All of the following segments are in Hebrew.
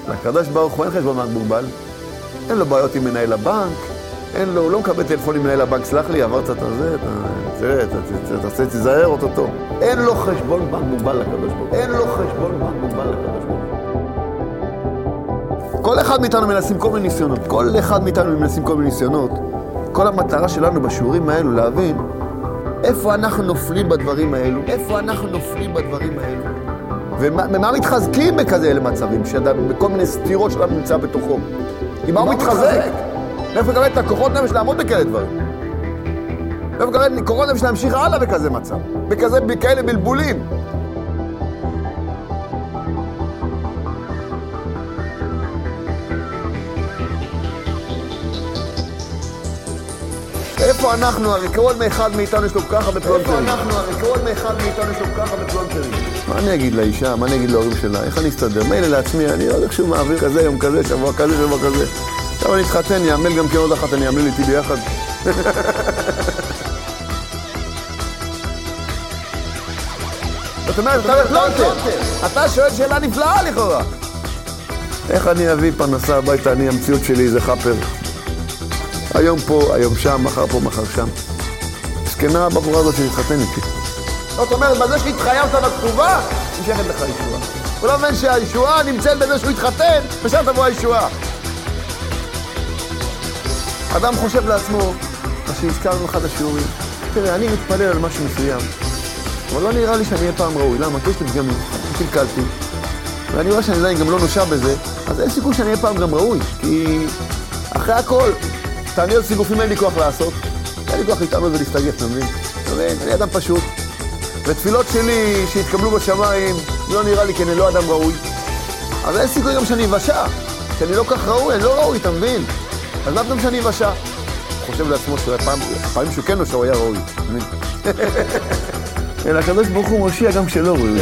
לקדוש ברוך הוא אין חשבון בנק מוגבל. אין לו בעיות עם מנהל הבנק, אין לו, הוא לא מקבל טלפון עם מנהל הבנק, סלח לי, עבר קצת על זה, תיזהר אותו. אין לו חשבון בנק מוגבל לקדוש ברוך הוא. אין לו חשבון בנק מוגבל לקדוש ברוך הוא. כל אחד מאיתנו מנסים כל מיני ניסיונות. כל המטרה שלנו בשיעורים האלו להבין איפה אנחנו נופלים בדברים האלו, ומה מתחזקים בכזה אלה מצבים, שבכל מיני סתירות שלנו נמצא בתוכו. עם מה הוא מתחזק? איפה קראת את הכוחות נפש לעמוד בכאלה דברים? איפה קראת את כוחות נפש להמשיך הלאה בכזה מצב? בכאלה בלבולים? איפה אנחנו? הרי כל מאחד מאיתנו יש לו ככה בפלונטרים. מה אני אגיד לאישה? מה אני אגיד להורים שלה? איך אני אסתדר? מילא לעצמי, אני עוד איכשהו מעביר כזה, יום כזה, שבוע כזה. עכשיו אני אתחתן, יעמל גם כן עוד אחת, אני אעמל איתי ביחד. זאת אומרת, אתה בפלונטר. אתה שואל שאלה נפלאה לכאורה. איך אני אביא פרנסה הביתה? אני, המציאות שלי זה חפר. היום פה, היום שם, מחר פה, מחר שם. זקנה הבחורה הזאת שנתחתן איתי. זאת אומרת, בזה שהתחייבת בכתובה, נמשכת לך ישועה. הוא לא מבין שהישועה נמצאת בזה שהוא התחתן, ושם תבוא הישועה. אדם חושב לעצמו, מה שהזכרנו אחד השיעורים, תראה, אני מתפלל על משהו מסוים, אבל לא נראה לי שאני אהיה פעם ראוי. למה? כי יש לי פגמים, קלקלתי. ואני רואה שאני עדיין גם לא נושע בזה, אז אין סיכוי שאני אהיה פעם גם ראוי, כי אחרי הכל, תעניות סיגופים אין לי כוח לעשות, אין לי כוח להתענות ולהסתגף, אתה מבין? אני אדם פשוט, ותפילות שלי שהתקבלו בשמיים, לא נראה לי כי אני לא אדם ראוי. אז אין סיכוי גם שאני אבשע, כי אני לא כך ראוי, אני לא ראוי, אתה מבין? אז מה פתאום שאני אבשע? הוא חושב לעצמו פעמים שהוא כן נושע, הוא היה ראוי, אתה מבין? אלא הקדוש ברוך הוא מושיע גם שלא ראוי.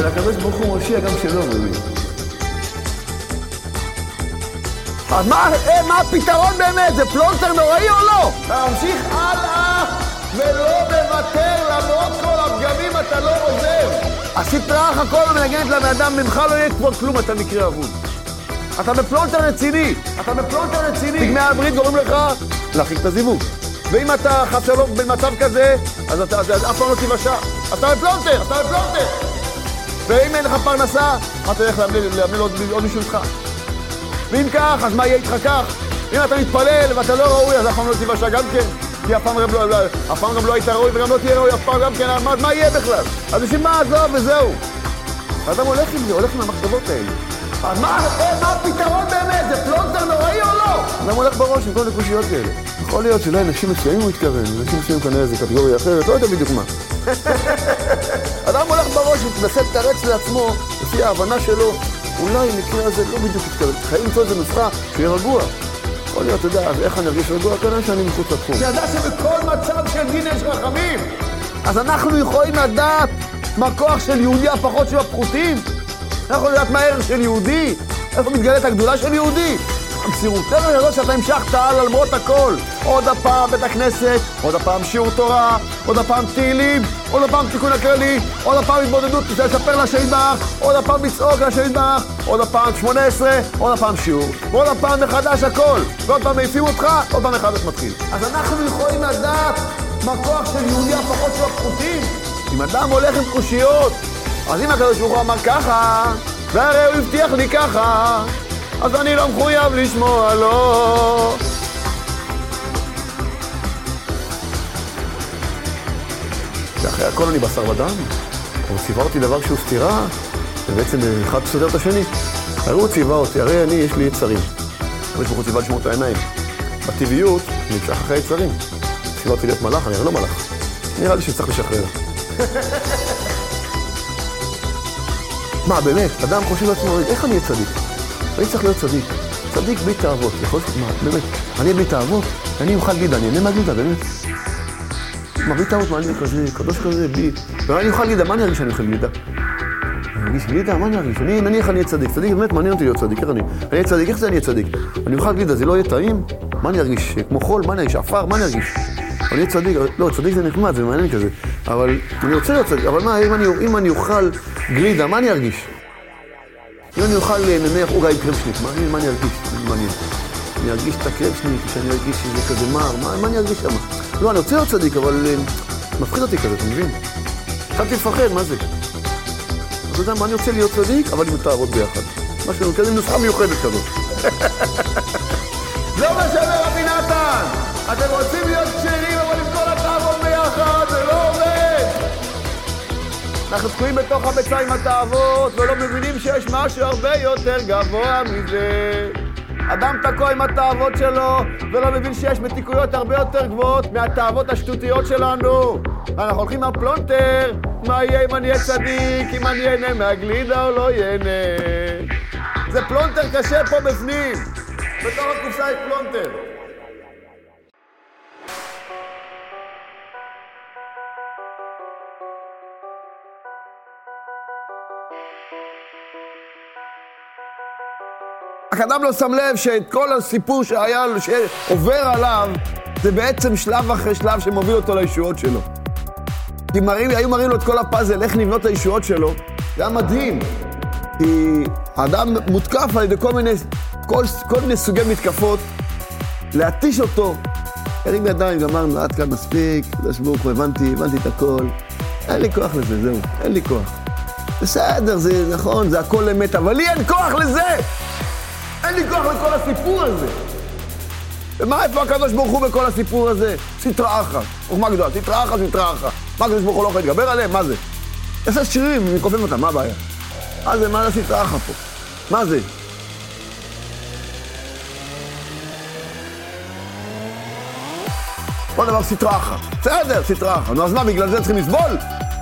אז מה הפתרון באמת? זה פלונטר נוראי או לא? תמשיך הלאה ולא מוותר, למרות כל הפגמים אתה לא עוזר. הסטרה אחת כל המנגנת למאדם, ממך לא יהיה כבר כלום, אתה מקרה אבוד. אתה בפלונטר רציני. תגמי הברית גורם לך להרחיק את הזיווג. ואם אתה חס שלום במצב כזה, אז אף פעם לא תיוושע. אתה בפלונטר. ואם אין לך פרנסה, מה אתה הולך להעמיד עוד מישהו איתך? ואם כך, אז מה יהיה איתך כך? אם אתה מתפלל ואתה לא ראוי, אז אף פעם לא תיוושע גם כן. כי אף פעם גם לא היית ראוי וגם לא תהיה ראוי, אף פעם גם כן, מה יהיה בכלל? אז בשביל מה עזוב וזהו. האדם הולך עם זה, הולך עם המחשבות האלה. אז מה הפתרון באמת? זה פלונטר נוראי או לא? האדם הולך בראש עם כל נקושיות כאלה. יכול להיות שאולי אנשים מסוימים הוא התכוון, אנשים מסוימים כנראה זה קטגוריה אחרת, לא יודע בדיוק מה. אדם הולך בראש ומתנסה לתרץ לעצמו, לפי ההבנה שלו, אולי מקרה הזה לא בדיוק התכוון. חייבים למצוא איזה נוסחה שיהיה רגוע. יכול להיות, אתה יודע, אז איך אני ארגיש רגוע? כנראה שאני מחוץ לתחום. שידע שבכל מצב של דין יש רחמים. אז אנחנו יכולים לדעת מה הכוח של יהודי הפחות של הפחותים? אנחנו יכולים לדעת מה הערך של יהודי? איפה מתגלית הגדולה של יהודי? המסירות הזאת שאתה המשכת הלאה למרות הכל. עוד הפעם בית הכנסת, עוד הפעם שיעור תורה, עוד הפעם תהילים, עוד הפעם תיקון הכללי, עוד הפעם התבודדות כדי לספר לשם יתברך, עוד הפעם לצעוק לשם יתברך, עוד הפעם 18, עוד הפעם שיעור, ועוד הפעם מחדש הכל, ועוד פעם מעיפים אותך, עוד פעם מחדש מתחיל. אז אנחנו יכולים לדעת מה הכוח של יהודי הפחות של הפחותים. אם אדם הולך עם קושיות, אז אם הקדוש ברוך הוא אמר ככה, והרי הוא הבטיח לי ככה, אז אני לא מחויב לשמוע לו. ואחרי הכל אני בשר ודם, הוא ציווה אותי דבר שהוא סתירה, ובעצם אחד סותר את השני. הרי הוא ציווה אותי, הרי אני, יש לי יצרים. יש בחוץ ציווה לשמור את העיניים. בטבעיות, אני אמשך אחרי יצרים. ציווה אותי להיות מלאך, אני הרי לא מלאך. נראה לי שצריך לשחרר. מה, באמת, אדם חושב לעצמו, איך אני אהיה צדיק? אני צריך להיות צדיק. צדיק בלי תאוות. יכול להיות, מה, באמת, אני אהיה בלי תאוות? אני אוכל גידה, אני אענה מהגידה, באמת. מה, בלי תאוות, מה אני כזה, קדוש כזה, בלי... ואני אוכל גידה, מה אני ארגיש שאני אוכל גידה? אני ארגיש גידה, מה אני ארגיש? אני נניח אני אהיה צדיק. צדיק, באמת, מעניין אותי להיות צדיק, איך אני אהיה צדיק, איך זה אני אהיה צדיק? אני אוכל גידה, זה לא יהיה טעים? מה אני ארגיש? כמו חול, מה אני ארגיש? עפר, מה אני ארגיש? אני אהיה צדיק, לא, צדיק זה נחמד, זה מעניין כזה. אבל אני רוצה להיות צדיק, אבל מה, אם אני אוכל גלידה, מה אני ארגיש? אם אני אוכל נניח עוגה עם קרמשניק, מה אני ארגיש? מעניין. אני ארגיש את הקרמשניק, שאני ארגיש שזה כזה מר, מה אני ארגיש שם? לא, אני רוצה להיות צדיק, אבל מפחיד אותי כזה, אתה מבין? התחלתי לפחד, מה זה? אתה יודע מה, אני רוצה להיות צדיק, אבל עם תאוות ביחד. משהו, כזה נוסחה מיוחדת כזאת. לא משנה רבי נתן! אתם רוצים להיות כשרים, אבל עם כל התאוות ביחד, זה לא עובד! אנחנו תקועים בתוך הביצה עם התאוות, ולא מבינים שיש משהו הרבה יותר גבוה מזה. אדם תקוע עם התאוות שלו, ולא מבין שיש מתיקויות הרבה יותר גבוהות מהתאוות השטותיות שלנו. אנחנו הולכים מהפלונטר, מה יהיה אם אני אהיה צדיק, אם אני ייהנה מהגלידה או לא ייהנה. זה פלונטר קשה פה בפנים, בתוך הקופסה יש פלונטר. אדם לא שם לב שאת כל הסיפור שעובר עליו, זה בעצם שלב אחרי שלב שמוביל אותו לישועות שלו. כי היו מראים לו את כל הפאזל, איך נבנות הישועות שלו, זה היה מדהים. כי האדם מותקף על ידי כל מיני סוגי מתקפות, להתיש אותו. הרים ידיים, גמרנו, עד כאן מספיק, ברוך הוא, הבנתי את הכל. אין לי כוח לזה, זהו, אין לי כוח. בסדר, זה נכון, זה הכל אמת, אבל לי אין כוח לזה! אין לי כוח לכל הסיפור הזה. ומה איפה הקדוש ברוך הוא בכל הסיפור הזה? סטרא אחרא. חוכמה גדולה, סטרא אחרא. מה הקדוש ברוך הוא לא יכול להתגבר עליהם? מה זה? יעשה שירים, מכופף אותם, מה הבעיה? מה זה סטרא אחרא פה? מה זה? כל דבר סטרא אחרא. בסדר, סטרא אחרא. נו, אז מה, בגלל זה צריכים לסבול?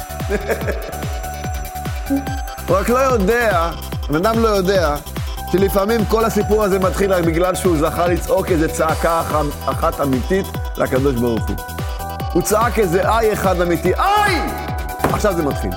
הוא רק לא יודע, אדם לא יודע, שלפעמים כל הסיפור הזה מתחיל רק בגלל שהוא זכה לצעוק איזה צעקה אחת אמיתית לקדוש ברוך הוא. הוא צעק איזה איי אחד אמיתי, איי! עכשיו זה מתחיל.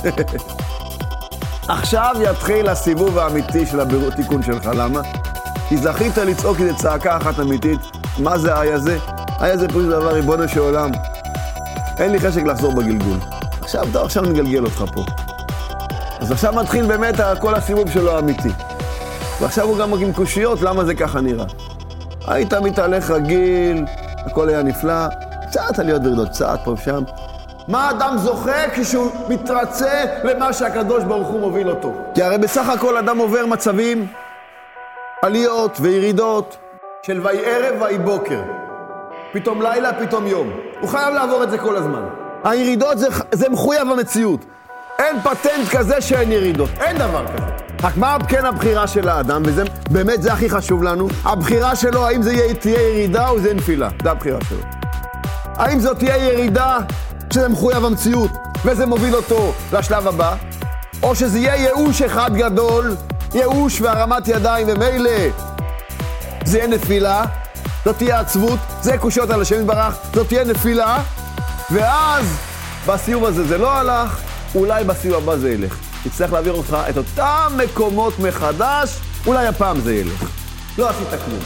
עכשיו יתחיל הסיבוב האמיתי של התיקון שלך, למה? כי זכית לצעוק איזה צעקה אחת אמיתית, מה זה האי הזה? האי הזה פשוט דבר ריבונו של עולם. אין לי חשק לחזור בגלגול. עכשיו נגלגל אותך פה. אז עכשיו מתחיל באמת כל הסיבוב שלו האמיתי. ועכשיו הוא גם עם קושיות, למה זה ככה נראה? היית מתהלך רגיל, הכל היה נפלא, קצת עליות וירידות, קצת פה ושם. מה אדם זוכה כשהוא מתרצה למה שהקדוש ברוך הוא מוביל אותו? כי הרי בסך הכל אדם עובר מצבים, עליות וירידות, של ויהי ערב ויהי בוקר. פתאום לילה, פתאום יום. הוא חייב לעבור את זה כל הזמן. הירידות זה מחויב המציאות. אין פטנט כזה שאין ירידות, אין דבר כזה. רק מה כן הבחירה של האדם, וזה באמת זה הכי חשוב לנו, הבחירה שלו, האם זה תהיה ירידה או זה נפילה, זה הבחירה שלו. האם זאת תהיה ירידה שזה מחויב המציאות, וזה מוביל אותו לשלב הבא, או שזה יהיה ייאוש אחד גדול, ייאוש והרמת ידיים ומילא, זה יהיה נפילה, זאת תהיה עצבות, זה קושיות על השם יתברך, זאת תהיה נפילה, ואז בסיום הזה זה לא הלך, אולי בסיום הבא זה ילך. יצטרך להעביר אותך את אותם מקומות מחדש, אולי הפעם זה ילך. לא עשית כלום.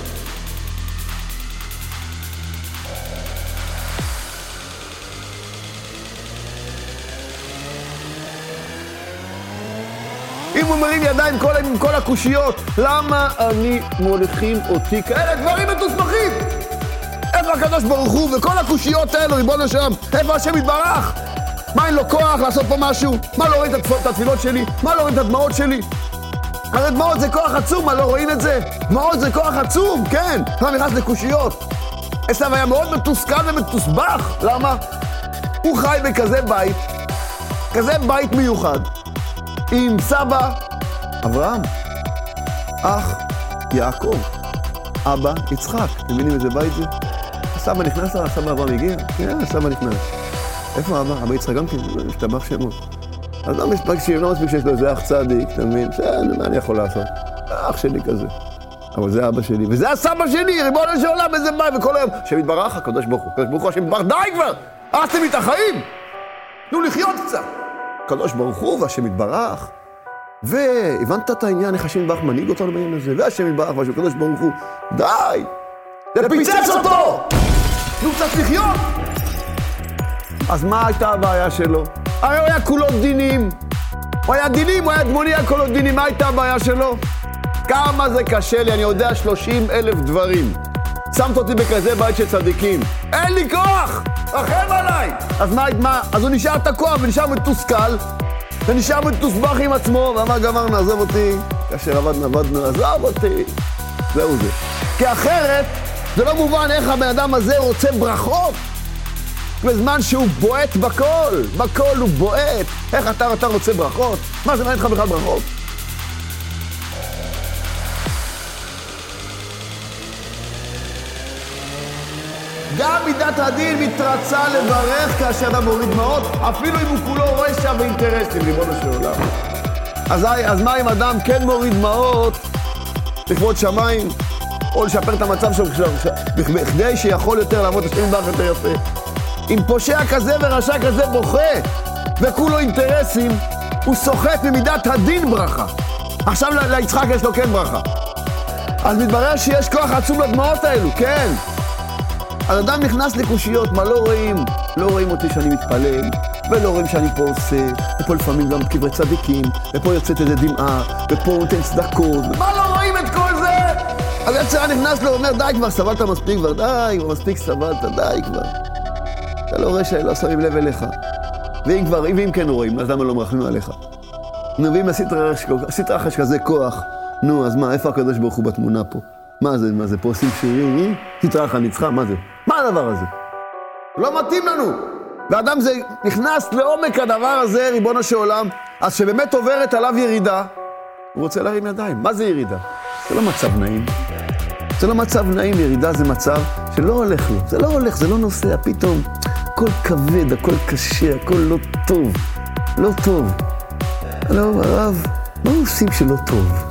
אם הוא מרים ידיים עם כל הקושיות, למה אני מוליכים אותי כאלה דברים מתוסמכים? איפה הקדוש ברוך הוא וכל הקושיות האלו, ריבונו של עולם, איפה השם יתברך? מה אין לו כוח לעשות פה משהו? מה לא רואים את התפילות שלי? מה לא רואים את הדמעות שלי? הרי דמעות זה כוח עצום, מה לא רואים את זה? דמעות זה כוח עצום, כן. אתה נכנס לקושיות. עשיו היה מאוד מתוסכל ומתוסבך. למה? הוא חי בכזה בית, כזה בית מיוחד, עם סבא אברהם, אח יעקב, אבא יצחק. אתם מבינים איזה בית זה? הסבא נכנס לה, הסבא אברהם הגיע? כן, הסבא נכנס. איפה אבא? אבא יצחק גם כן, משתבח שמות. אז לא מספיק שיש לו איזה אח צדיק, אתה מבין? מה אני יכול לעשות? אח שלי כזה. אבל זה אבא שלי, וזה הסבא שלי, ריבונו של עולם, איזה בית, וכל היום, השם יתברך, הקדוש ברוך הוא, הקדוש ברוך הוא, השם יתברך, די כבר! הרסתם לי את החיים! תנו לחיות קצת! הקדוש ברוך הוא והשם יתברך, והבנת את העניין, איך השם יתברך מנהיג אותנו בעניין הזה, והשם יתברך והקדוש ברוך הוא, די! זה פיצץ אותו! תנו קצת לחיות! אז מה הייתה הבעיה שלו? הרי הוא היה כולו דינים. הוא היה דינים, הוא היה דמוני, הכל עוד דינים, מה הייתה הבעיה שלו? כמה זה קשה לי, אני יודע 30,000 דברים. שמת אותי בכזה בית של צדיקים. אין לי כוח! רחם עליי! אז מה? אז הוא נשאר תקוע ונשאר מתוסכל, ונשאר מתוסבך עם עצמו, ואמר גמר, נעזוב אותי, כאשר עבדנו, עזוב אותי. זהו זה. כי אחרת, זה לא מובן איך הבן אדם הזה רוצה ברכות, בזמן שהוא בועט בכל הוא בועט. איך אתה רוצה ברכות? מה זה מעניין לך בכלל ברכות? גם מידת הדין מתרצה לברך כאשר אתה מוריד דמעות, אפילו אם הוא כולו רשע ואינטרסים, ריבונו של עולם. אז מה אם אדם כן מוריד דמעות לכבוד שמיים, או לשפר את המצב שלו, בכדי שיכול יותר לעמוד השם יתברך יותר יפה? אם פושע כזה ורשע כזה בוכה וכולו אינטרסים, הוא סוחט ממידת הדין ברכה. עכשיו ליצחק יש לו כן ברכה. אז מתברר שיש כוח עצום לדמעות האלו, כן. אז אדם נכנס לקושיות, מה לא רואים אותי שאני מתפלל, ולא רואים שאני פה עושה, ופה לפעמים גם קברי צדיקים, ופה יוצאת איזה דמעה, ופה הוא נותן צדקות, מה לא רואים את כל זה? אז יצרה נכנס לו, אומר, די כבר, סבלת מספיק כבר, די, מספיק סבלת, די כבר. אתה לא רואה שלא שמים לב אליך. ואם כן רואים, אז למה לא מרחמים עליך? ואם עשית רחש כזה כוח, נו, אז מה, איפה הקדוש ברוך הוא בתמונה פה? מה זה, פה עושים שירים? תתרח הניצחה, מה זה? מה הדבר הזה? לא מתאים לנו. ואדם זה נכנס לעומק הדבר הזה, ריבונו של עולם, אז שבאמת עוברת עליו ירידה, הוא רוצה להרים ידיים. מה זה ירידה? זה לא מצב נעים. זה לא מצב נעים, ירידה זה מצב שלא הולך לו. זה לא הולך, זה לא נוסע, פתאום. הכל כבד, הכל קשה, הכל לא טוב. לא טוב. לא, הרב, מה עושים שלא טוב?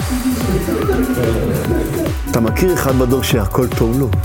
אתה מכיר אחד בדור שהכל טוב לו?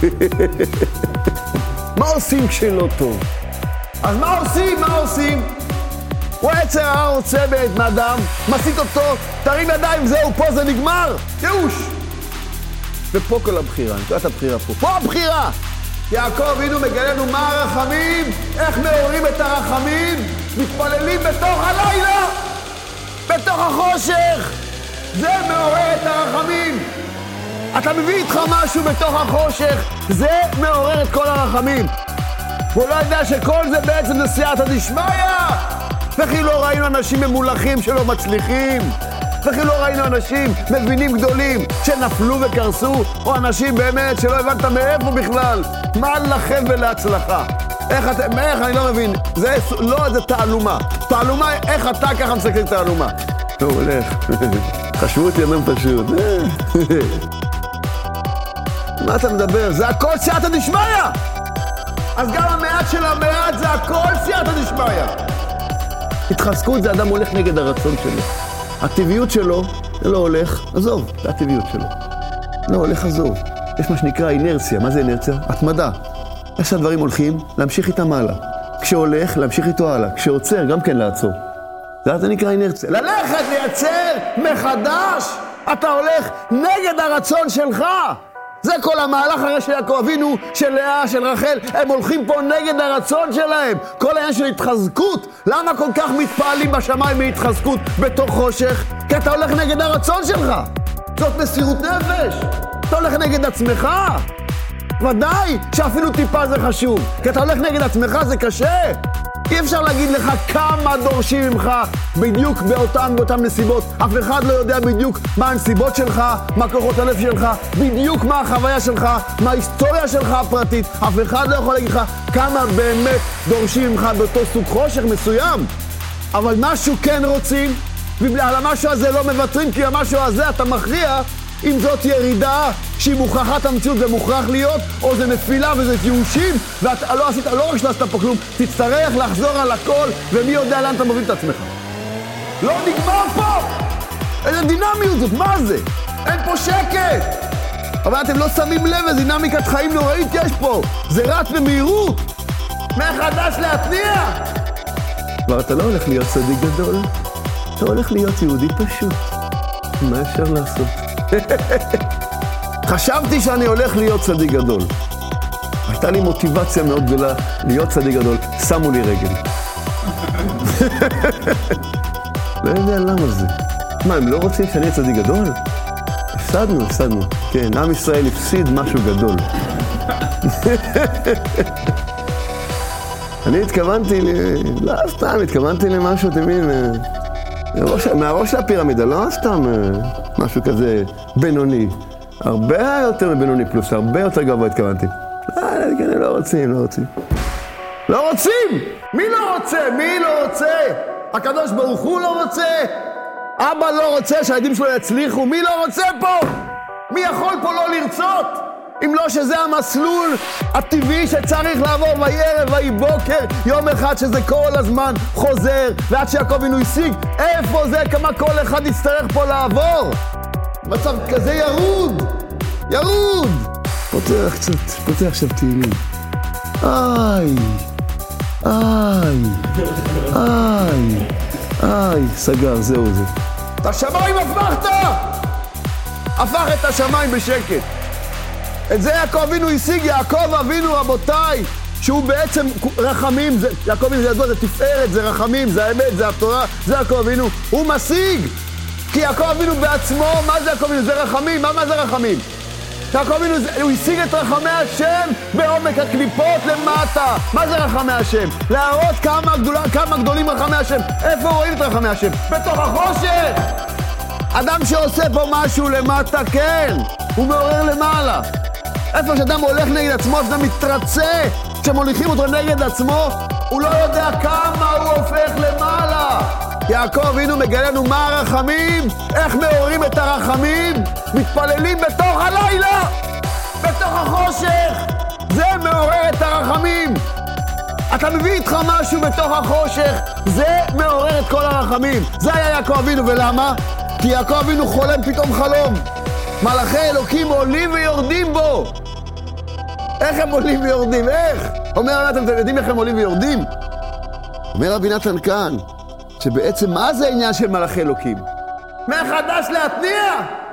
מה עושים כשלא טוב? אז מה עושים? הוא יצר הרע רוצה בעת מאדם, מסית אותו, תרים ידיים, זהו, פה זה נגמר, ייאוש. ופה כל הבחירה, אני יודעת הבחירה פה הבחירה. יעקב, הנה מגלנו מה הרחמים, איך מעוררים את הרחמים, מתפללים בתוך הלילה, בתוך החושך. זה מעורר את הרחמים. אתה מביא איתך משהו בתוך החושך, זה מעורר את כל הרחמים. הוא לא יודע שכל זה בעצם זה סייעתא דשמיא. וכי לא ראינו אנשים ממולכים שלא מצליחים, וכי לא ראינו אנשים מבינים גדולים שנפלו וקרסו, או אנשים באמת שלא הבנת מאיפה בכלל. מה לכם ולהצלחה? איך אני לא מבין, זה לא איזה תעלומה, איך אתה ככה מסתכל תעלומה? הוא הולך, חשבו אותי אדם פשוט. מה אתה מדבר? זה הכל סייעתא דשמיא. אז גם המעט של המעט זה הכל סייעתא דשמיא. התחזקות זה אדם הולך נגד הרצון שלו. הטבעיות שלו, זה לא הולך, עזוב, זה הטבעיות שלו. לא הולך, עזוב. יש מה שנקרא אינרציה. מה זה אינרציה? התמדה. איך שהדברים הולכים, להמשיך איתם הלאה. כשהולך, להמשיך איתו הלאה. כשעוצר, גם כן לעצור. זה נקרא אינרציה. ללכת לייצר מחדש, אתה הולך נגד הרצון שלך. זה כל המהלך הרי של יעקב אבינו, של לאה, של רחל, הם הולכים פה נגד הרצון שלהם. כל העניין של התחזקות. למה כל כך מתפעלים בשמיים מהתחזקות בתוך חושך? כי אתה הולך נגד הרצון שלך. זאת מסירות נפש. אתה הולך נגד עצמך. ודאי שאפילו טיפה זה חשוב. כי אתה הולך נגד עצמך, זה קשה. אי אפשר להגיד לך כמה דורשים ממך בדיוק באותן נסיבות. אף אחד לא יודע בדיוק מה הנסיבות שלך, מה כוחות הלב שלך, בדיוק מה החוויה שלך, מה ההיסטוריה שלך הפרטית. אף אחד לא יכול להגיד לך כמה באמת דורשים ממך באותו סוג חושך מסוים. אבל משהו כן רוצים, ועל המשהו הזה לא מוותרים, כי המשהו הזה אתה מכריע אם זאת ירידה שהיא מוכרחת המציאות ומוכרח להיות, או זה נפילה וזה ייאושים, ואתה לא עשית, לא רק שלא עשית פה כלום, תצטרך לחזור על הכל, ומי יודע לאן אתה מוביל את עצמך. לא נגמר פה! איזה דינמיות זאת, מה זה? אין פה שקט! אבל אתם לא שמים לב, איזה דינמיקת חיים נוראית יש פה. זה רץ במהירות. מחדש להתניע! כבר אתה לא הולך להיות צדיק גדול, אתה הולך להיות יהודי פשוט. מה אפשר לעשות? חשבתי שאני הולך להיות צדיק גדול. הייתה לי מוטיבציה מאוד גדולה להיות צדיק גדול. שמו לי רגל. לא יודע למה זה. מה, הם לא רוצים שאני אהיה צדיק גדול? הפסדנו. כן, עם ישראל הפסיד משהו גדול. אני התכוונתי למשהו, אתם מבינים, מהראש של הפירמידה, לא סתם משהו כזה בינוני. הרבה יותר מבינוני פלוס, הרבה יותר גבוה התכוונתי. לא רוצים. לא רוצים! מי לא רוצה? הקדוש ברוך הוא לא רוצה? אבא לא רוצה שהילדים שלו יצליחו? מי לא רוצה פה? מי יכול פה לא לרצות? אם לא שזה המסלול הטבעי שצריך לעבור ויערב ויהי בוקר, יום אחד שזה כל הזמן חוזר, ועד שיעקב אבינו השיג, איפה זה? כמה כל אחד יצטרך פה לעבור? מצב כזה ירוד! פותח עכשיו תהילים. סגר, זהו זה. את השמיים הפך את השמיים בשקט. את זה יעקב אבינו השיג. יעקב אבינו, רבותיי, שהוא בעצם רחמים, יעקב אבינו זה ידוע, זה תפארת, זה רחמים, זה האמת, זה התורה, זה יעקב אבינו, הוא משיג. כי יעקב אבינו בעצמו, מה זה יעקב אבינו? זה רחמים. מה זה רחמים? יעקב אבינו, הוא השיג את רחמי השם בעומק הקליפות למטה. מה זה רחמי השם? להראות כמה גדולים רחמי השם. איפה רואים את רחמי השם? בתוך החושך. אדם שעושה פה משהו למטה, כן, הוא מעורר למעלה. איפה שאדם הולך נגד עצמו, אדם מתרצה. כשמוליכים אותו נגד עצמו, הוא לא יודע כמה הוא הופך למעלה. יעקב אבינו מגלה לנו מה הרחמים, איך מעוררים את הרחמים, מתפללים בתוך הלילה, בתוך החושך. זה מעורר את הרחמים. אתה מביא איתך משהו בתוך החושך, זה מעורר את כל הרחמים. זה היה יעקב אבינו, ולמה? כי יעקב אבינו חולם פתאום חלום. מלאכי אלוקים עולים ויורדים בו. איך הם עולים ויורדים? איך? אומר נתן, אתם יודעים איך הם עולים ויורדים? אומר רבי נתן כאן, שבעצם מה זה העניין של מלאכי אלוקים? מחדש להתניע!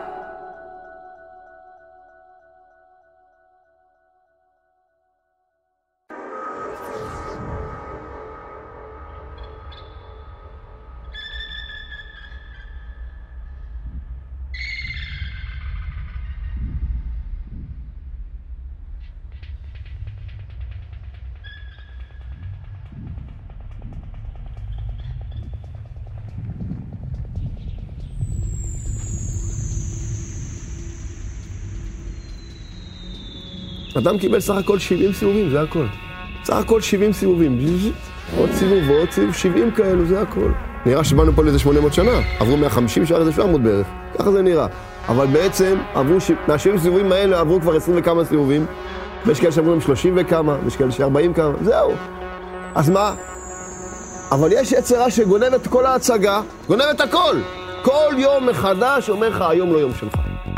אדם קיבל סך הכל 70 סיבובים, זה הכל. סך הכל 70 סיבובים. עוד סיבוב ועוד סיבוב, 70 כאלו, זה הכל. נראה שבאנו פה לאיזה 800 שנה. עברו 150 שעה איזה 700 בערך. ככה זה נראה. אבל בעצם, מה-70 סיבובים האלה עברו כבר 20 וכמה סיבובים. ויש כאלה שעברו עם 30 וכמה, ויש כאלה ש40 כמה. זהו. אז מה? אבל יש יצרה שגונב את כל ההצגה, גונב את הכל. כל יום מחדש אומר לך, היום לא יום שלך.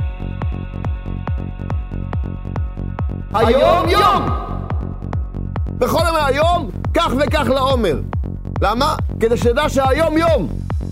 היום יום! בכל יום היום, כך וכך לעומר. למה? כדי שדע שהיום יום.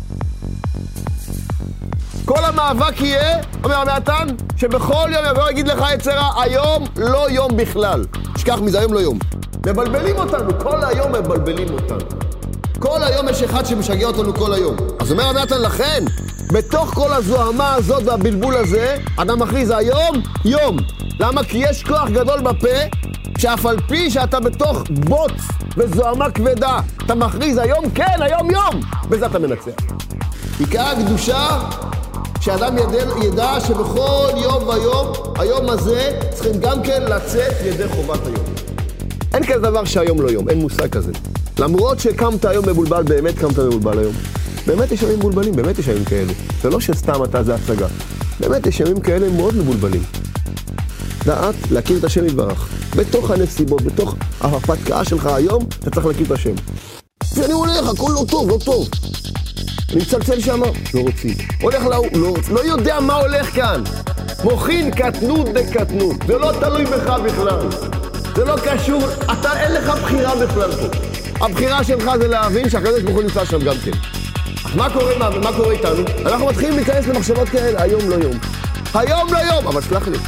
כל המאבק יהיה, אומר המעתן, שבכל יום יבוא יגיד לך יצרה, היום לא יום בכלל. שכח מזה, היום לא יום. מבלבלים אותנו, כל היום מבלבלים אותנו. כל היום יש אחד שמשגע אותנו כל היום. אז אומר המעתן, לכן, בתוך כל הזוהמה הזאת והבלבול הזה, אדם מכריז היום, יום. למה? כי יש כוח גדול בפה, שאף על פי שאתה בתוך בוץ וזוהמה כבדה, אתה מכריז היום, כן, היום יום. בזה אתה מנצח. עיקר הקדושה, שאדם ידע שבכל יום ויום, היום הזה, צריכים גם כן לצאת ידי חובת היום. אין כזה דבר שהיום לא יום, אין מושג כזה. למרות שקמת היום מבולבל, באמת קמת מבולבל היום. באמת יש ימים מבולבלים, באמת יש ימים כאלה. זה לא שסתם אתה זה הצגה. באמת יש ימים כאלה מאוד מבולבלים. דעת, להכיר את השם יתברך. בתוך הנסיבות, בתוך ההפתקה שלך היום, אתה צריך להכיר את השם. ואני הולך, הכל לא טוב, לא טוב. אני מצלצל שמה, לא רוצים. הולך להוא, לא רוצים. לא יודע מה הולך כאן. מוכין קטנות דקטנות. זה לא תלוי בך בכלל. זה לא קשור, אין לך בחירה בכלל פה. הבחירה שלך זה להבין שהקדוש ברוך הוא נמצא שם גם כן. אז מה קורה איתנו? אנחנו מתחילים להיכנס למחשבות כאלה, היום לא יום. היום לא יום, אבל סלח לי.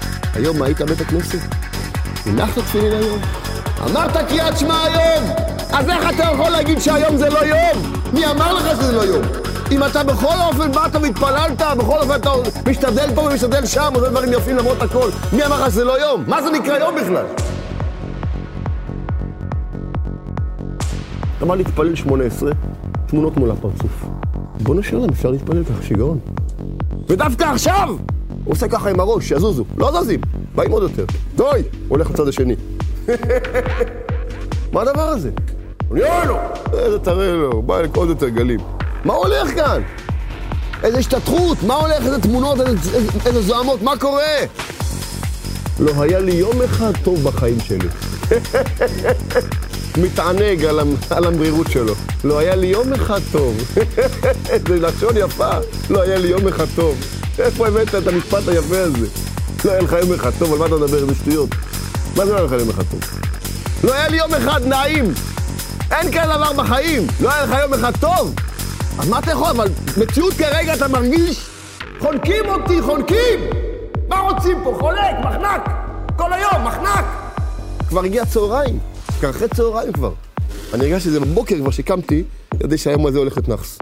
היום היית בית הכנסת? הנחת תפילין היום? אמרת קריאת שמע היום? אז איך אתה יכול להגיד שהיום זה לא יום? מי אמר לך שזה לא יום? אם אתה בכל אופן באת והתפללת, בכל אופן אתה משתדל פה ומשתדל שם, עושה דברים יפים למרות הכל, מי אמר לך שזה לא יום? מה זה נקרא יום בכלל? אמר להתפלל 18, תמונות מול הפרצוף. בוא נשאלם, אפשר להתפלל ככה, שיגעון. ודווקא עכשיו! הוא עושה ככה עם הראש, שיזוזו. לא זזים, באים עוד יותר. דוי! הוא הולך לצד השני. מה הדבר הזה? יואי לו! איזה תראה לו, בא אליך עוד יותר גלים. מה הולך כאן? איזה השתתחות, מה הולך? איזה תמונות, איזה זוהמות, מה קורה? לא היה לי יום אחד טוב בחיים שלי. מתענג על המרירות שלו. לא היה לי יום אחד טוב. זה לשון יפה. לא היה לי יום אחד טוב. איפה הבאת את המשפט היפה הזה? לא היה לך יום אחד טוב, על מה אתה מדבר? איזה שטויות. מה זה לא היה לך יום אחד טוב? לא היה לי יום אחד נעים. אין כאלה דבר בחיים. לא היה לך יום אחד טוב. אז מה אתה יכול? אבל מציאות כרגע אתה מרגיש חונקים אותי, חונקים! מה רוצים פה? חולק, מחנק! כל היום, מחנק! כבר הגיע צהריים. אחרי צהריים כבר. אני הרגשתי שזה בבוקר כבר שקמתי, ידעתי שהיום הזה הולך לנחס.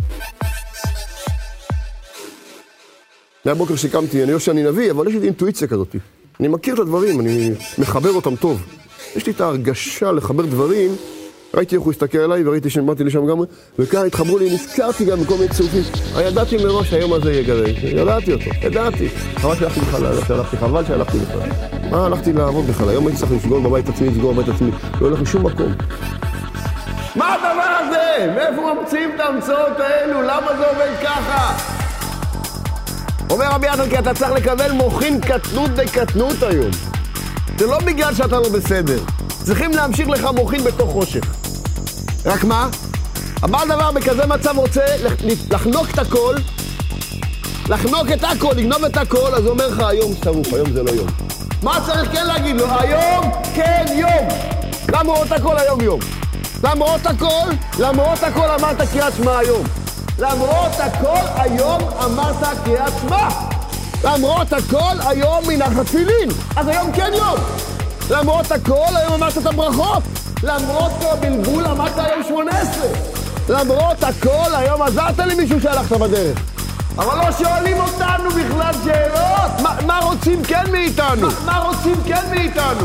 מהבוקר שקמתי, אני לא שאני נביא, אבל יש לי אינטואיציה כזאת. אני מכיר את הדברים, אני מחבר אותם טוב. יש לי את ההרגשה לחבר דברים, ראיתי איך הוא הסתכל עליי וראיתי שבאתי לשם גם, וכאן התחברו לי, נזכרתי גם בכל מיני צירופים. ידעתי מראש שהיום הזה יהיה גדול, ידעתי אותו, ידעתי. חבל שהלכתי בכלל. מה הלכתי לעבוד בכלל? היום הייתי צריך לסגור בבית עצמי, לא הולך לשום מקום. מה הדבר הזה? מאיפה ממציאים את ההמצאות האלו? למה זה עובד ככה? אומר רבי יחנן, כי אתה צריך לקבל מוחין קטנות דקטנות היום. זה לא בגלל שאתה לא בסדר. צריכים להמשיך לך מוחין בתוך חושך. רק מה? הבעל דבר בכזה מצב רוצה לחנוק את הכל, לחנוק את הכל, לגנוב את הכל, אז הוא אומר לך, היום שרוף, היום זה לא יום. מה צריך כן להגיד לו? היום כן יום. למרות הכל היום יום. למרות הכל אמרת קריאת שמע היום. למרות הכל היום אמרת קריאת שמע. למרות הכל היום מנח התפילין. אז היום כן יום. למרות הכל היום אמרת את הברכות. למרות כל הבלבול אמרת היום 18. למרות הכל היום עזרת לי מישהו שהלכת בדרך. אבל לא שואלים אותנו בכלל שאלות. מה רוצים כן מאיתנו? מה רוצים כן מאיתנו?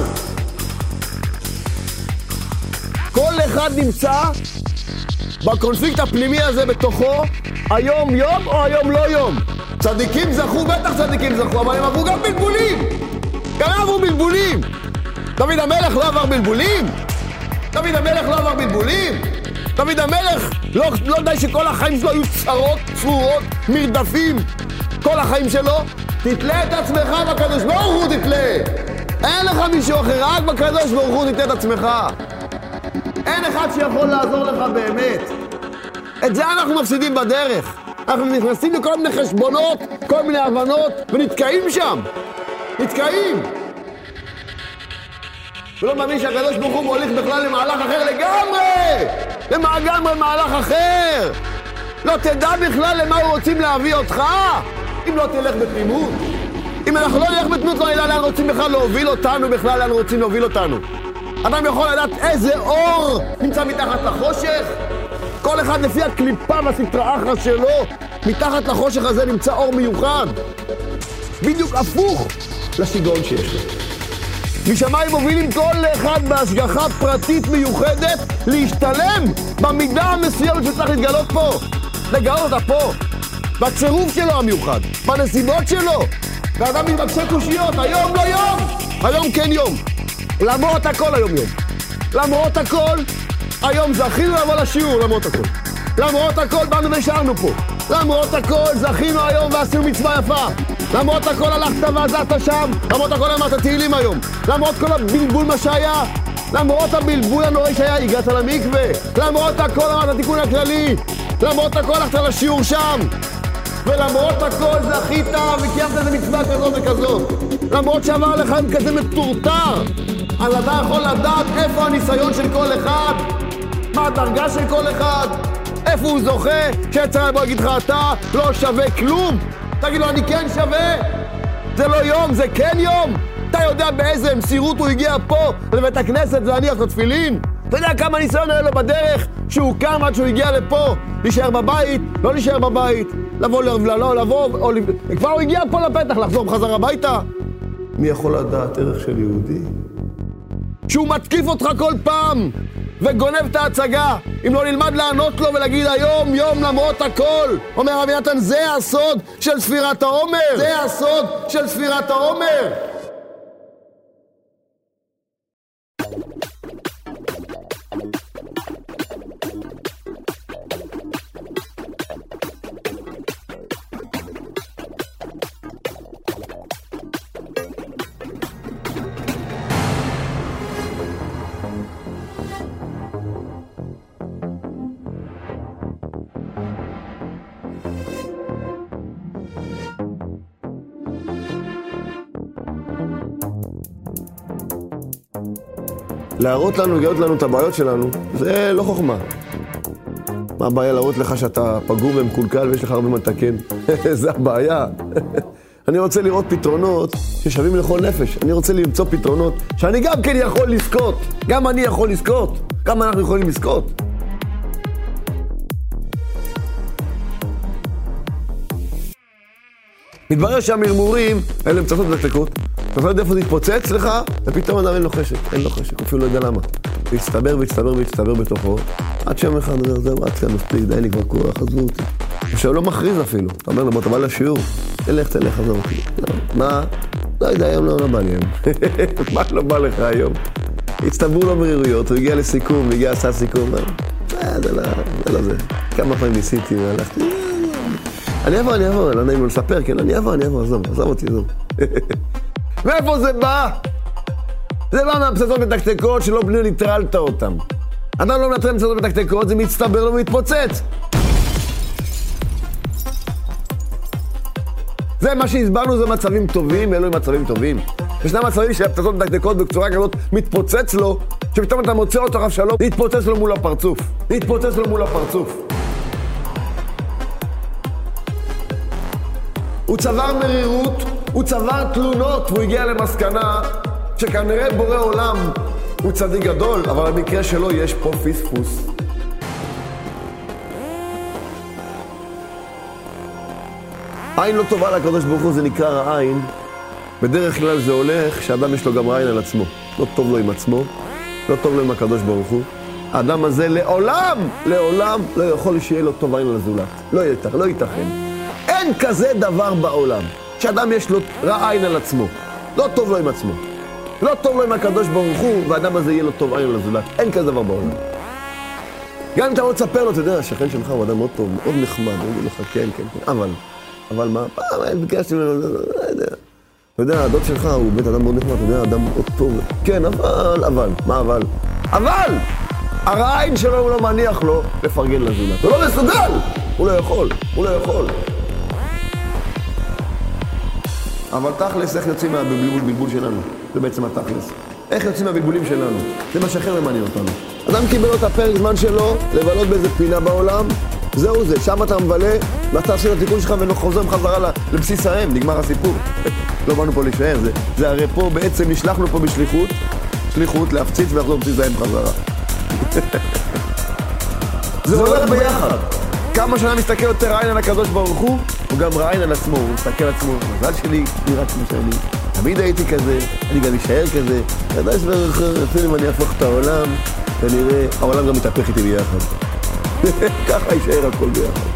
כל אחד נמצא בקונפליקט הפנימי הזה בתוכו, היום יום או היום לא יום. צדיקים זכו, בטח צדיקים זכו, אבל הם עברו גם בלבולים. גם עברו בלבולים. דוד המלך לא עבר בלבולים? דוד המלך לא די שכל החיים שלו היו צרות, צרורות, מרדפים. כל החיים שלו, תתלה את עצמך בקדוש ברוך הוא תתלה. אין לך מישהו אחר, רק בקדוש ברוך הוא תתלה את עצמך. אין אחד שיכול לעזור לך באמת. את זה אנחנו מפסידים בדרך. אנחנו נכנסים לכל מיני חשבונות, כל מיני הבנות, ונתקעים שם. נתקעים. ולא מאמין שהקדוש ברוך הוא מוליך בכלל למהלך אחר לגמרי. למהלך אחר. לא תדע בכלל למה הוא רוצים להביא אותך, אם לא תלך בתמימות. אם אנחנו לא נלך בתמימות, לא נדע לאן רוצים בכלל להוביל אותנו, בכלל לאן רוצים להוביל אותנו. אדם יכול לדעת איזה אור נמצא מתחת לחושך. כל אחד לפי הקליפה והסטרא אחרא שלו, מתחת לחושך הזה נמצא אור מיוחד. בדיוק הפוך לשיגעון שיש לו. משמיים מובילים כל אחד בהשגחה פרטית מיוחדת להשתלם במידה המסוימת שצריך להתגלות פה. לגלות אותה פה. בצירוף שלו המיוחד. בנסיבות שלו. ואדם מתבקשי קושיות. היום לא יום. היום כן יום. למרות הכל היום יום. למרות הכל, היום זכינו לבוא לשיעור, למרות הכל. למרות הכל באנו ושארנו פה. למרות הכל זכינו היום ועשינו מצווה יפה. למרות הכל הלכת ועזרת שם. למרות הכל אמרת תהילים היום. למרות כל הבלבול מה שהיה. למרות הבלבול הנוראי שהיה, הגעת למקווה. למרות הכל אמרת תיקון הכללי. למרות הכל הלכת לשיעור שם. ולמרות הכל זכית וקיימת איזה מצווה כזאת וכזאת. למרות שעבר לך עם כזה מטורטר. אז אתה יכול לדעת איפה הניסיון של כל אחד, מה הדרגה של כל אחד, איפה הוא זוכה, שיצא בוא יגיד לך אתה לא שווה כלום. תגיד לו אני כן שווה, זה לא יום, זה כן יום. אתה יודע באיזה מסירות הוא הגיע פה לבית הכנסת להניח את התפילין? אתה יודע כמה ניסיון היה לו בדרך שהוא קם עד שהוא הגיע לפה, להישאר בבית, לא להישאר בבית, לבוא לא לבוא, כבר הוא הגיע פה לפתח, לחזור בחזרה הביתה. מי יכול לדעת ערך של יהודי? שהוא מתקיף אותך כל פעם וגונב את ההצגה, אם לא נלמד לענות לו ולהגיד היום יום למרות הכל. אומר רבי נתן, זה הסוד של ספירת העומר, זה הסוד של ספירת העומר. להראות לנו, לגלות לנו את הבעיות שלנו, זה לא חוכמה. מה הבעיה להראות לך שאתה פגום ומקולקל ויש לך הרבה מה לתקן? זה הבעיה. אני רוצה לראות פתרונות ששווים לכל נפש. אני רוצה למצוא פתרונות שאני גם כן יכול לזכות. גם אני יכול לזכות. גם אנחנו יכולים לזכות. מתברר שהמרמורים האלה הם פצצות דקדקות. אתה לא יודע איפה זה יתפוצץ לך, ופתאום אדם אין לו חשק, אפילו לא יודע למה. והצטבר והצטבר והצטבר בתוכו, עד שם אחד אומר, זהו, עד כאן מספיק, די לי כבר כוח, עזבו אותי. עכשיו לא מכריז אפילו, אתה אומר לו, בוא תבוא לשיעור, תלך, עזוב אותי. מה? לא יודע, היום לא בא לי היום. מה לא בא לך היום? הצטברו לו מרירויות, הוא הגיע לסיכום, הגיע עשה סיכום, זה לא זה. כמה פעמים ניסיתי והלכתי, אני אבוא, לא נעים לו לספר, כן, אני אבוא, עזוב אותי. מאיפה זה בא? זה בא מהפצצות בתקתקות שלא בלי ליטרלת אותם. אדם לא מנטרל פצצות בתקתקות, זה מצטבר לו ומתפוצץ. זה מה שהסברנו, זה מצבים טובים, אלו הם מצבים טובים. ישנם מצבים שהפצצות בתקתקות בקצורה כזאת מתפוצץ לו, שפתאום אתה מוצא אותו רב שלום, להתפוצץ לו מול הפרצוף. הוא צבר מרירות, הוא צבר תלונות, והוא הגיע למסקנה שכנראה בורא עולם הוא צדיק גדול, אבל במקרה שלו יש פה פספוס. עין לא טובה לקדוש ברוך הוא, זה נקרא העין. בדרך כלל זה הולך שאדם יש לו גם עין על עצמו. לא טוב לו עם עצמו, לא טוב לו עם הקדוש ברוך הוא. האדם הזה לעולם לא יכול שיהיה לו טוב עין על הזולת. לא ייתכן. אין כזה דבר בעולם, שאדם יש לו רע עין על עצמו. לא טוב לו עם עצמו. לא טוב לו עם הקדוש ברוך הוא, והאדם הזה יהיה לו טוב עין על הזולת. אין כזה דבר בעולם. גם אם אתה עוד תספר לו, אתה יודע, השכן שלך הוא אדם מאוד טוב, מאוד נחמד, הוא אומר לך, כן, אבל מה? פעם, ביקשתי ממנו, לא יודע. אתה יודע, הדוד שלך הוא בית אדם מאוד נחמד, אתה יודע, אדם מאוד טוב. כן, אבל, מה אבל? אבל! הרעין שלו הוא לא מניח לו לפרגן לזולת. הוא לא מסוגל! הוא לא יכול. אבל תכלס, איך יוצאים מהבלבול שלנו? זה בעצם התכלס. איך יוצאים מהבלבולים שלנו? זה מה שאחר ממעניין אותנו. אדם קיבל לו את הפרק זמן שלו, לבלות באיזה פינה בעולם, זהו זה, שם אתה מבלה, ואתה עושה את התיקון שלך וחוזר בחזרה לבסיס האם, נגמר הסיפור. לא באנו פה להישאר, זה הרי פה בעצם נשלחנו פה בשליחות להפציץ ולחזור לבסיס האם בחזרה. זה הולך ביחד. כמה שנה מסתכל יותר רעין על הקדוש ברוך הוא, הוא גם רעין על עצמו, הוא מסתכל על עצמו, המזל שלי נראה כמו שאני, תמיד הייתי כזה, אני גם אשאר כזה, אתה יודע אפילו אם אני אהפוך את העולם, ונראה, העולם גם מתהפך איתי ביחד. ככה יישאר הכל ביחד.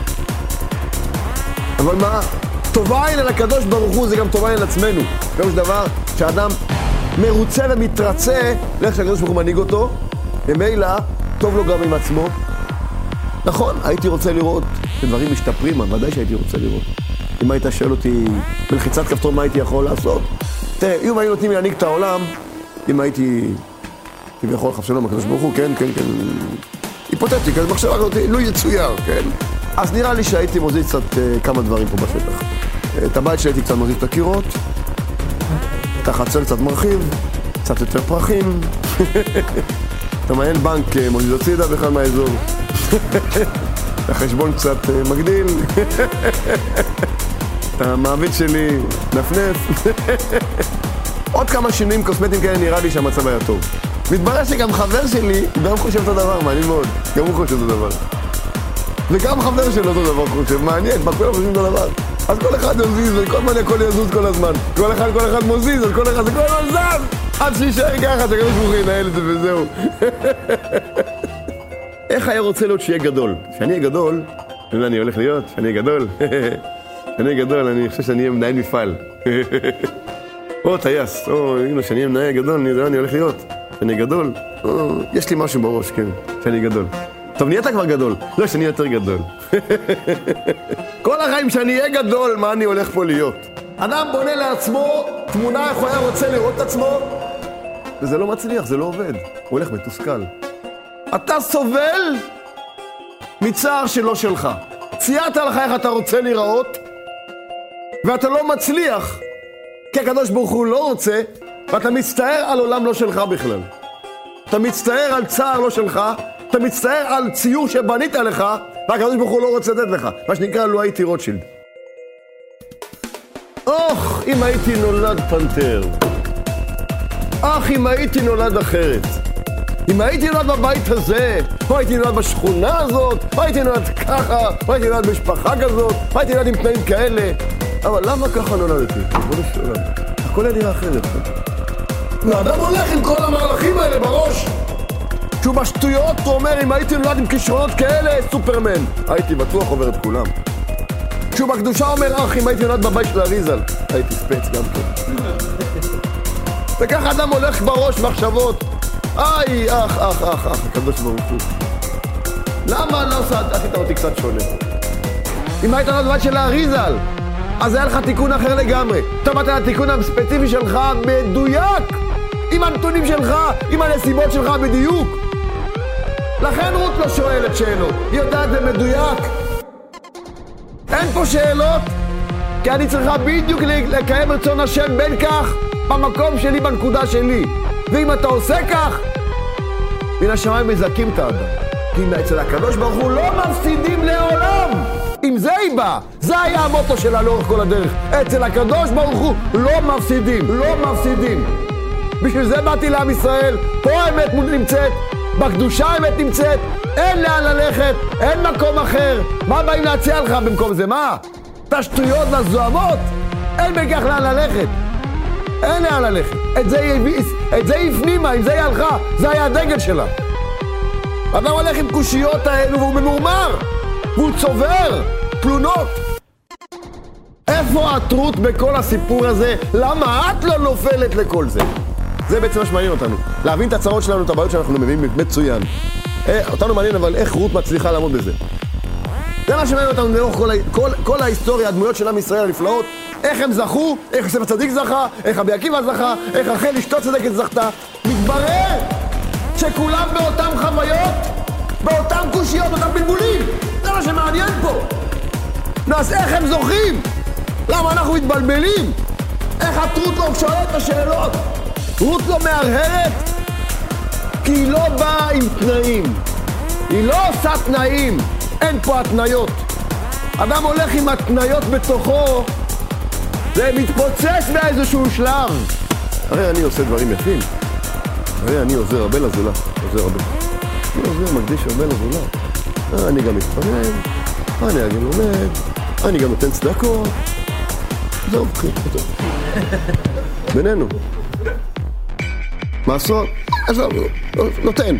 אבל מה? טובה עין על הקדוש ברוך הוא זה גם טובה עין על עצמנו. גם יש דבר שהאדם מרוצה ומתרצה לאיך שהקדוש ברוך הוא מנהיג אותו, ומילא טוב לו גם עם עצמו. נכון, הייתי רוצה לראות שדברים משתפרים, אבל ודאי שהייתי רוצה לראות. אם היית שואל אותי בלחיצת כפתור מה הייתי יכול לעשות, תראה, אם היו נותנים לי להנהיג את העולם, אם הייתי כביכול חפש שלום הקדוש ברוך הוא, כן, היפותטי, כזה מחשבה כזאת, לא יצויר, כן? אז נראה לי שהייתי מוזיז קצת כמה דברים פה בשטח. את הבית שהייתי קצת מוזיז את הקירות, את החצר קצת מרחיב, קצת יותר פרחים, אתה מעיין בנק מוזיז הצידה בכלל מהאזור, החשבון קצת מגדיל, את המעביד שלי נפנף, עוד כמה שינויים קוסמטיים כאלה נראה לי שהמצב היה טוב. מתברר שגם חבר שלי, גם חושב אותו דבר, מעניין מאוד. גם הוא חושב אותו דבר. וגם חבר שלו אותו דבר חושב, מעניין, מה כולם חושבים אותו דבר. אז כל אחד יזיז, וכל מה הכל יזוז כל הזמן. כל אחד מוזיז, אז כל אחד זה כל הזמן זז! עד שישאר ככה, שגם שבוכי ינהל את זה וזהו. איך היה רוצה להיות שיהיה גדול? שאני אהיה גדול, אני הולך להיות, שאני אהיה גדול. שאני אהיה גדול, אני חושב שאני אהיה מנהל מפעל. או טייס, או הנה, שאני אהיה מנהל גדול, אני הולך להיות. שאני אהיה גדול, יש לי משהו בראש, כן, שאני אהיה גדול. טוב, נהיית כבר גדול. לא, שאני יותר גדול. כל החיים שאני אהיה גדול, מה אני הולך פה להיות? אדם בונה לעצמו תמונה איך הוא היה רוצה לראות את עצמו, וזה לא מצליח, זה לא עובד. הוא הולך מתוסכל. אתה סובל מצער שלא שלך. ציירת לך איך אתה רוצה להיראות, ואתה לא מצליח, כי הקדוש ברוך הוא לא רוצה, ואתה מצטער על עולם לא שלך בכלל. אתה מצטער על צער לא שלך, אתה מצטער על ציור שבנית לך, והקדוש ברוך הוא לא רוצה לתת לך. מה שנקרא, לא הייתי רוטשילד. אוח, אם הייתי נולד פנתר. אך, אם הייתי נולד אחרת. אם הייתי נולד בבית הזה, או הייתי נולד בשכונה הזאת, או הייתי נולד ככה, או הייתי נולד במשפחה כזאת, או הייתי נולד עם תנאים כאלה. אבל למה ככה נולדתי? בוא נשאלה. הכל היה נראה אחרת. והאדם הולך עם כל המהלכים האלה בראש. שהוא בשטויות, הוא אומר, אם הייתי נולד עם כישרונות כאלה, סופרמן. הייתי בטוח עובר את כולם. שהוא בקדושה אומר, אם הייתי נולד בבית של אריזל, הייתי ספץ גם כן. וכך אדם הולך בראש מחשבות. אח, הקדוש ברוך הוא. למה לא עשית אותי קצת שונה? אם היית נולד בבית של אריזל, אז היה לך תיקון אחר לגמרי. אתה באת לתיקון הספציפי שלך מדויק, עם הנתונים שלך, עם הנסיבות שלך בדיוק. לכן רות לא שואלת שאלות, היא יודעת זה מדויק. אין פה שאלות, כי אני צריכה בדיוק לקיים רצון השם בין כך, במקום שלי, בנקודה שלי. ואם אתה עושה כך, מן השמיים מזכים את האדם. כי אצל הקדוש ברוך הוא לא מפסידים לעולם. אם זה היא בא, זה היה המוטו שלה לאורך כל הדרך. אצל הקדוש ברוך הוא לא מפסידים, לא מפסידים. בשביל זה באתי לעם ישראל, פה האמת נמצאת, בקדושה האמת נמצאת, אין לאן ללכת, אין מקום אחר. מה באים להציע לך במקום זה? מה? תשטויות והזוהמות? אין בכך לאן ללכת. אין לאן ללכת. את זה היא הפנימה, עם זה היא הלכה, זה היה הדגל שלה. אדם הולך עם קושיות האלו והוא ממורמר, והוא צובר תלונות. איפה התרות בכל הסיפור הזה? למה את לא נופלת לכל זה? זה בעצם מה שמעניין אותנו. להבין את הצרות שלנו, את הבעיות שאנחנו מביאים מצוין. אותנו מעניין, אבל איך רות מצליחה לעמוד בזה? זה מה שמעניין אותנו לאורך כל ההיסטוריה, הדמויות של עם ישראל הנפלאות. איך הם זכו, איך יוסף הצדיק זכה, איך רבי עקיבא זכה, איך רחל אשתו צדקת זכתה. מתברר שכולם באותם חוויות, באותם קושיות, באותם בלבולים. זה מה שמעניין פה. אז איך הם זוכים? למה אנחנו מתבלבלים? איך התרות לא שואלת את השאלות? רות לא מהרהרת, כי היא לא באה עם תנאים. היא לא עושה תנאים, אין פה התניות. אדם הולך עם התניות בתוכו, זה מתפוצץ באיזשהו שלב. הרי אני עושה דברים יפים. הרי אני עוזר הרבה לזולת. עוזר הרבה. אני עוזר, מקדיש הרבה לזולת. אני גם מתפלל, אני גם לומד, אני גם נותן צדקות. זהו, טוב. בינינו. מעשות? נותן.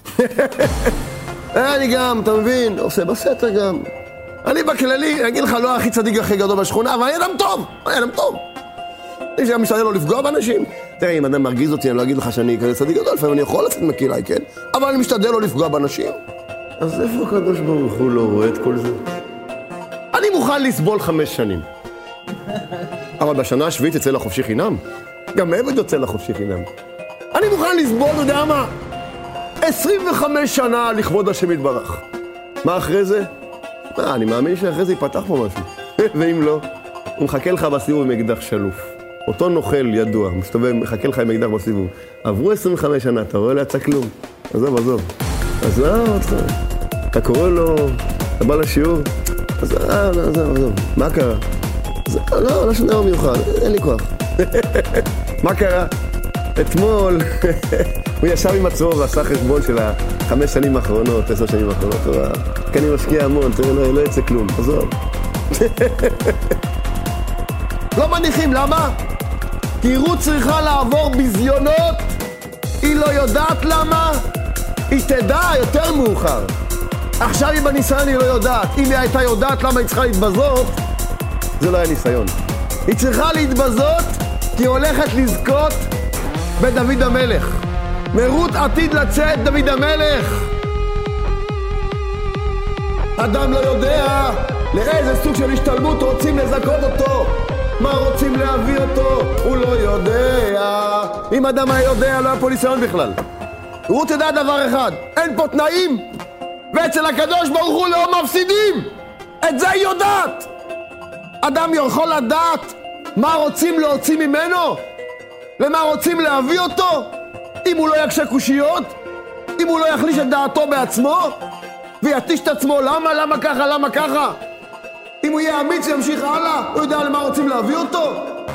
אני גם, אתה מבין, עושה בסתר גם. אני בכללי, אני אגיד לך, לא הכי צדיק הכי גדול בשכונה, אבל אני אדם טוב, אני אדם טוב. אני גם משתדל לא לפגוע באנשים. תראה, אם אדם מרגיז אותי, אני לא אגיד לך שאני כזה צדיק גדול, לפעמים אני יכול לצאת מקהילה, כן? אבל אני משתדל לא לפגוע באנשים. אז איפה הקדוש ברוך הוא לא רואה את כל זה? אני מוכן לסבול 5 שנים. אבל בשנה השביעית יצא לחופשי חינם. גם עבד יוצא לחופשי חינם. אני מוכן לסבול, אתה יודע מה? 25 שנה לכבוד השם יתברך. מה אחרי זה? אני מאמין שאחרי זה ייפתח פה משהו. ואם לא, הוא מחכה לך בסיבוב עם אקדח שלוף. אותו נוכל ידוע, מסתובב, מחכה לך עם אקדח בסיבוב. עברו 25 שנה, אתה רואה להצע כלום. עזוב. אז אתה קורא לו, אתה בא לשיעור, אז עזוב. מה קרה? לא שונה יום מיוחד, אין לי כוח. מה קרה? אתמול הוא ישב עם עצמו ועשה חשבון של 5 שנים האחרונות, 10 שנים האחרונות. כי אני משקיע המון, תראה, לא יצא כלום, עזוב. לא מניחים, למה? כי רות צריכה לעבור בזיונות, היא לא יודעת למה, היא תדע יותר מאוחר. עכשיו היא בניסיון, היא לא יודעת. אם היא הייתה יודעת למה היא צריכה להתבזות, זה לא היה ניסיון. היא צריכה להתבזות כי היא הולכת לזכות בדוד המלך. מרות עתיד לצאת דוד המלך. אדם לא יודע לאיזה סוג של השתלמות רוצים לזכות אותו, מה רוצים להביא אותו, הוא לא יודע. אם אדם היה יודע, לא היה פה ניסיון בכלל. רות יודע דבר אחד, אין פה תנאים, ואצל הקדוש ברוך הוא לא מפסידים. את זה היא יודעת. אדם יכול לדעת מה רוצים להוציא ממנו, למה רוצים להביא אותו, אם הוא לא יקשה קושיות, אם הוא לא יחליש את דעתו בעצמו ויתיש את עצמו, למה ככה. אם הוא יהיה אמיץ וימשיך הלאה, הוא יודע למה רוצים להביא אותו.